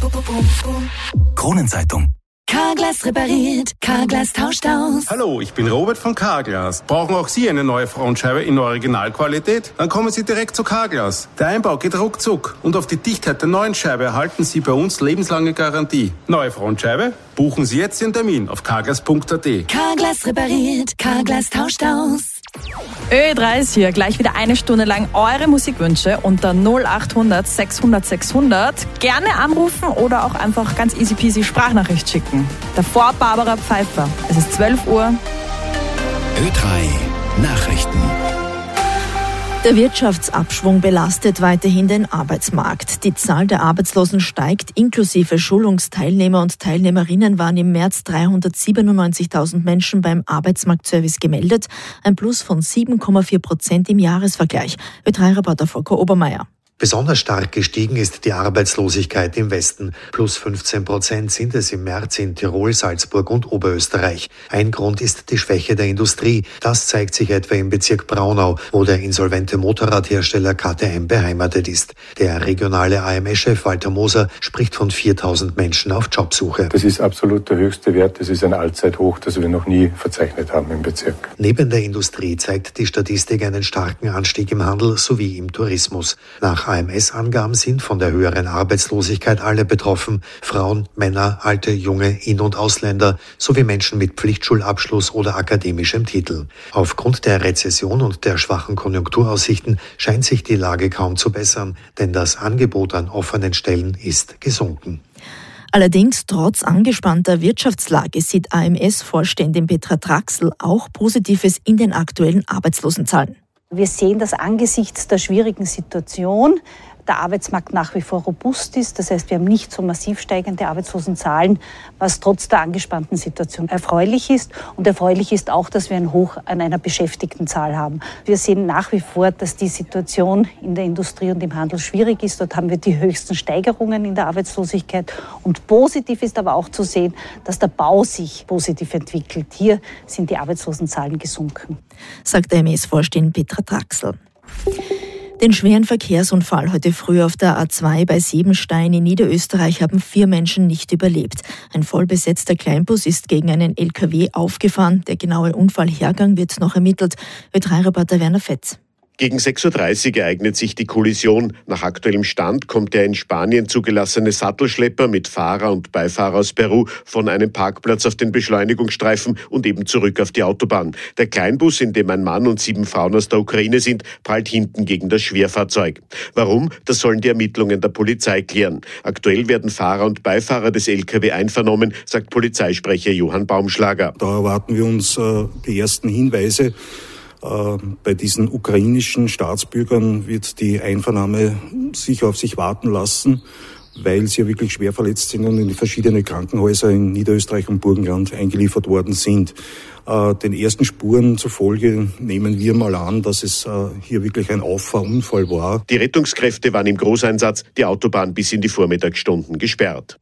Kronenzeitung. Carglass repariert, Carglass tauscht aus. Hallo, ich bin Robert von Carglass. Brauchen auch Sie eine neue Frontscheibe in Originalqualität? Dann kommen Sie direkt zu Carglass. Der Einbau geht ruckzuck und auf die Dichtheit der neuen Scheibe erhalten Sie bei uns lebenslange Garantie. Neue Frontscheibe? Buchen Sie jetzt Ihren Termin auf carglass.at. Carglass repariert, Carglass tauscht aus. Ö3 ist hier, gleich wieder eine Stunde lang eure Musikwünsche unter 0800 600 600. Gerne anrufen oder auch einfach ganz easy peasy Sprachnachricht schicken. Davor Barbara Pfeiffer. Es ist 12 Uhr. Ö3 Nachrichten. Der Wirtschaftsabschwung belastet weiterhin den Arbeitsmarkt. Die Zahl der Arbeitslosen steigt. Inklusive Schulungsteilnehmer und Teilnehmerinnen waren im März 397.000 Menschen beim Arbeitsmarktservice gemeldet. Ein Plus von 7,4% im Jahresvergleich. Ö3-Reporter Volker Obermeier. Besonders stark gestiegen ist die Arbeitslosigkeit im Westen. Plus 15% sind es im März in Tirol, Salzburg und Oberösterreich. Ein Grund ist die Schwäche der Industrie. Das zeigt sich etwa im Bezirk Braunau, wo der insolvente Motorradhersteller KTM beheimatet ist. Der regionale AMS-Chef Walter Moser spricht von 4.000 Menschen auf Jobsuche. Das ist absolut der höchste Wert. Das ist ein Allzeithoch, das wir noch nie verzeichnet haben im Bezirk. Neben der Industrie zeigt die Statistik einen starken Anstieg im Handel sowie im Tourismus. Nach AMS-Angaben sind von der höheren Arbeitslosigkeit alle betroffen: Frauen, Männer, alte, junge, In- und Ausländer sowie Menschen mit Pflichtschulabschluss oder akademischem Titel. Aufgrund der Rezession und der schwachen Konjunkturaussichten scheint sich die Lage kaum zu bessern, denn das Angebot an offenen Stellen ist gesunken. Allerdings, trotz angespannter Wirtschaftslage, sieht AMS-Vorständin Petra Traxl auch Positives in den aktuellen Arbeitslosenzahlen. Wir sehen, dass angesichts der schwierigen Situation der Arbeitsmarkt nach wie vor robust ist. Das heißt, wir haben nicht so massiv steigende Arbeitslosenzahlen, was trotz der angespannten Situation erfreulich ist. Und erfreulich ist auch, dass wir ein Hoch an einer Beschäftigtenzahl haben. Wir sehen nach wie vor, dass die Situation in der Industrie und im Handel schwierig ist. Dort haben wir die höchsten Steigerungen in der Arbeitslosigkeit. Und positiv ist aber auch zu sehen, dass der Bau sich positiv entwickelt. Hier sind die Arbeitslosenzahlen gesunken, sagt AMS-Vorständin Petra Traxl. Den schweren Verkehrsunfall heute früh auf der A2 bei Siebenstein in Niederösterreich haben 4 Menschen nicht überlebt. Ein vollbesetzter Kleinbus ist gegen einen LKW aufgefahren. Der genaue Unfallhergang wird noch ermittelt. Ö3-Reporter Werner Fetz. Gegen 6.30 Uhr ereignet sich die Kollision. Nach aktuellem Stand kommt der in Spanien zugelassene Sattelschlepper mit Fahrer und Beifahrer aus Peru von einem Parkplatz auf den Beschleunigungsstreifen und eben zurück auf die Autobahn. Der Kleinbus, in dem ein Mann und 7 Frauen aus der Ukraine sind, prallt hinten gegen das Schwerfahrzeug. Warum? Das sollen die Ermittlungen der Polizei klären. Aktuell werden Fahrer und Beifahrer des LKW einvernommen, sagt Polizeisprecher Johann Baumschlager. Da erwarten wir uns die ersten Hinweise. Bei diesen ukrainischen Staatsbürgern wird die Einvernahme sicher auf sich warten lassen, weil sie ja wirklich schwer verletzt sind und in verschiedene Krankenhäuser in Niederösterreich und Burgenland eingeliefert worden sind. Den ersten Spuren zufolge nehmen wir mal an, dass es hier wirklich ein Auffahrunfall war. Die Rettungskräfte waren im Großeinsatz, die Autobahn bis in die Vormittagsstunden gesperrt.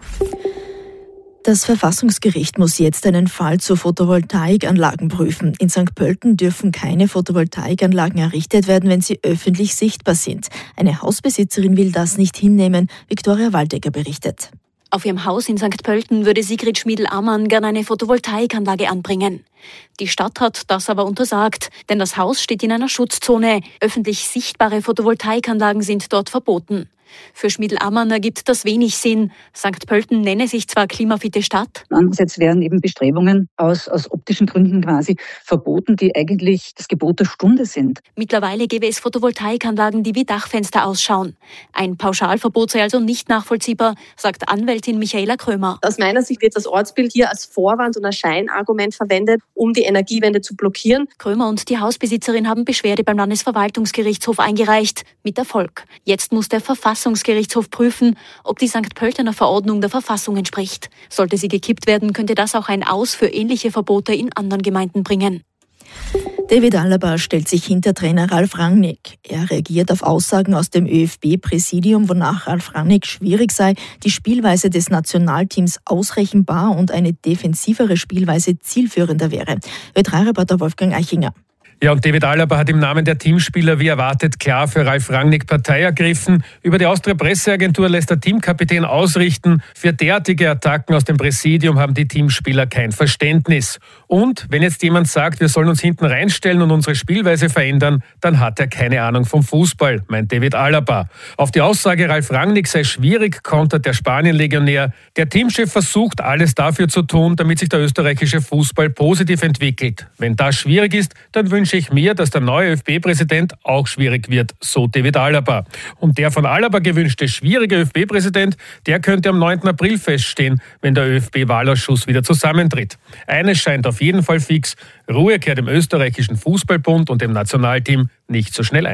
Das Verfassungsgericht muss jetzt einen Fall zu Photovoltaikanlagen prüfen. In St. Pölten dürfen keine Photovoltaikanlagen errichtet werden, wenn sie öffentlich sichtbar sind. Eine Hausbesitzerin will das nicht hinnehmen. Viktoria Waldecker berichtet. Auf ihrem Haus in St. Pölten würde Sigrid Schmiedl-Ammann gerne eine Photovoltaikanlage anbringen. Die Stadt hat das aber untersagt, denn das Haus steht in einer Schutzzone. Öffentlich sichtbare Photovoltaikanlagen sind dort verboten. Für Schmiedl-Ammann ergibt das wenig Sinn. St. Pölten nenne sich zwar klimafitte Stadt. Andererseits werden eben Bestrebungen aus optischen Gründen quasi verboten, die eigentlich das Gebot der Stunde sind. Mittlerweile gäbe es Photovoltaikanlagen, die wie Dachfenster ausschauen. Ein Pauschalverbot sei also nicht nachvollziehbar, sagt Anwältin Michaela Krömer. Aus meiner Sicht wird das Ortsbild hier als Vorwand und als Scheinargument verwendet, um die Energiewende zu blockieren. Krömer und die Hausbesitzerin haben Beschwerde beim Landesverwaltungsgerichtshof eingereicht. Mit Erfolg. Jetzt muss der Verfassungsgerichtshof prüfen, ob die St. Pöltener Verordnung der Verfassung entspricht. Sollte sie gekippt werden, könnte das auch ein Aus für ähnliche Verbote in anderen Gemeinden bringen. David Alaba stellt sich hinter Trainer Ralf Rangnick. Er reagiert auf Aussagen aus dem ÖFB-Präsidium, wonach Ralf Rangnick schwierig sei, die Spielweise des Nationalteams ausrechenbar und eine defensivere Spielweise zielführender wäre. Ö3-Reporter Wolfgang Eichinger. Ja, und David Alaba hat im Namen der Teamspieler wie erwartet klar für Ralf Rangnick Partei ergriffen. Über die Austria-Presseagentur lässt der Teamkapitän ausrichten, für derartige Attacken aus dem Präsidium haben die Teamspieler kein Verständnis. Und wenn jetzt jemand sagt, wir sollen uns hinten reinstellen und unsere Spielweise verändern, dann hat er keine Ahnung vom Fußball, meint David Alaba. Auf die Aussage, Ralf Rangnick sei schwierig, kontert der Spanien-Legionär. Der Teamchef versucht, alles dafür zu tun, damit sich der österreichische Fußball positiv entwickelt. Wenn das schwierig ist, dann wünsche ich mir, dass der neue ÖFB-Präsident auch schwierig wird, so David Alaba. Und der von Alaba gewünschte schwierige ÖFB-Präsident, der könnte am 9. April feststehen, wenn der ÖFB-Wahlausschuss wieder zusammentritt. Eines scheint auf jeden Fall fix: Ruhe kehrt im österreichischen Fußballbund und dem Nationalteam nicht so schnell ein.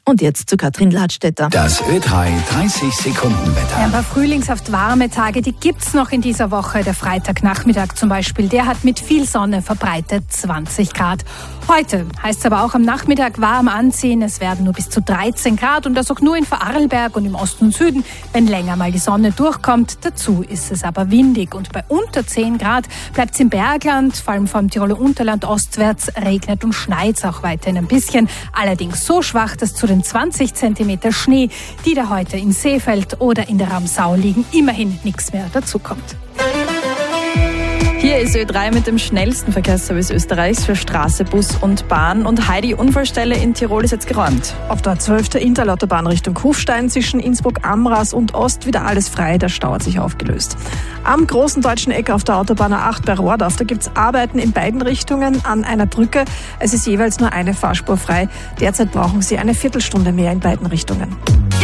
Und jetzt zu Katrin Ladstätter. Das Ö3 30-Sekunden-Wetter. Ein paar frühlingshaft warme Tage, die gibt's noch in dieser Woche. Der Freitagnachmittag zum Beispiel, der hat mit viel Sonne verbreitet 20 Grad. Heute heißt es aber auch am Nachmittag warm anziehen. Es werden nur bis zu 13 Grad und das auch nur in Vorarlberg und im Osten und Süden, wenn länger mal die Sonne durchkommt. Dazu ist es aber windig und bei unter 10 Grad bleibt's im Bergland, vor allem vom Tiroler Unterland ostwärts, regnet und schneit's auch weiterhin ein bisschen. Allerdings so schwach, dass zu den 20 Zentimeter Schnee, die da heute in Seefeld oder in der Ramsau liegen, immerhin nichts mehr dazukommt. Hier ist Ö3 mit dem schnellsten Verkehrsservice Österreichs für Straße, Bus und Bahn. Und die Unfallstelle in Tirol ist jetzt geräumt. Auf der 12. Interlautobahn Richtung Kufstein zwischen Innsbruck, Amras und Ost wieder alles frei. Der Stau hat sich aufgelöst. Am großen deutschen Eck auf der Autobahn A8 bei Rohrdorf, da gibt's Arbeiten in beiden Richtungen an einer Brücke. Es ist jeweils nur eine Fahrspur frei. Derzeit brauchen Sie eine Viertelstunde mehr in beiden Richtungen.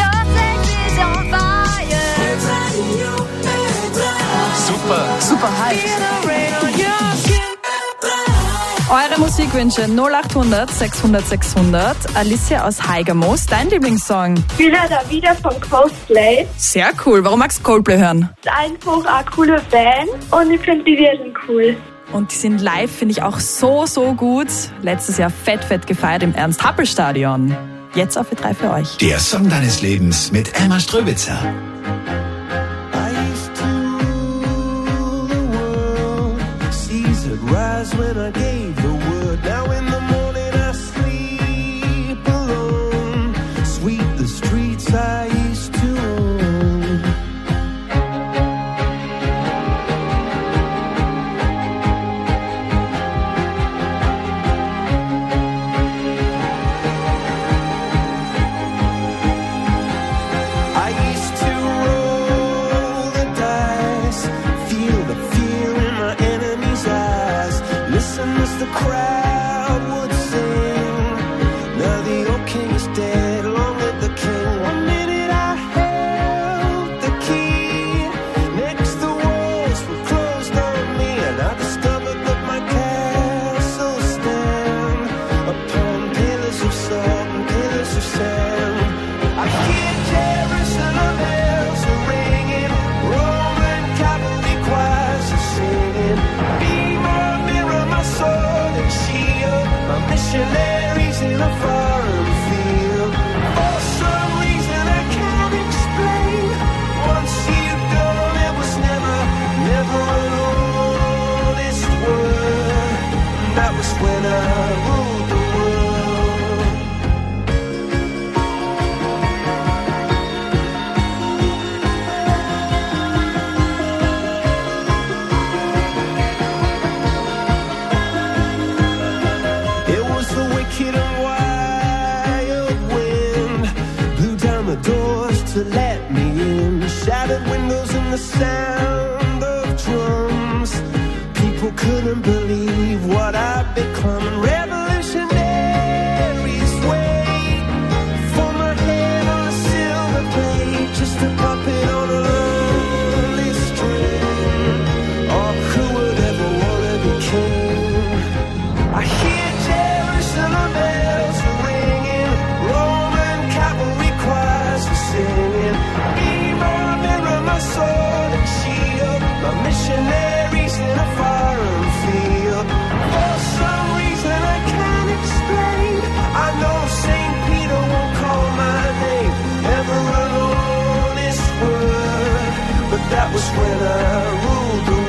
Super heiß. Eure Musikwünsche 0800 600 600. Alicia aus Haigermoos, dein Lieblingssong? Ich höre da wieder von Coldplay. Sehr cool. Warum magst du Coldplay hören? Das ist einfach eine coole Band und ich finde die Lieder cool. Und die sind live, finde ich auch so gut. Letztes Jahr fett gefeiert im Ernst-Happel-Stadion. Jetzt auf Ö3 für euch. Der Song deines Lebens mit Emma Ströbitzer. Rise when I gave the word. Now in the morning I sleep alone. Sweep the streets I used to own. I used to roll the dice, feel the fear in my enemy's eyes. Listen as the crowd would sing. Now the old king is dead, along with the king. 1 minute I held the key. Next the walls were closed on me, and I discovered that my castle stand upon pillars of salt and pillars of sand. I hear Jerusalem bells are ringing, Roman cavalry choirs are singing. Be my mirror, my sword and shield, my missionaries in a foreign field. For some reason I can't explain, once you've done it was never an honest word. That was when I ruled the world. It was the wicked and wild wind, blew down the doors to let me in, shattered windows and the sound of drums. People couldn't believe what I'd become, and revolutionaries wait for my head on a silver plate, just a puppet on a lonely string. Oh, who would ever wanna be king? I hear Jerusalem bells are ringing, Roman cavalry choirs are singing. Be my mirror, my sword and shield, my missionaries in a foreign field. For some reason I can't explain, I know St. Peter won't call my name, never an honest word, but that was when I ruled the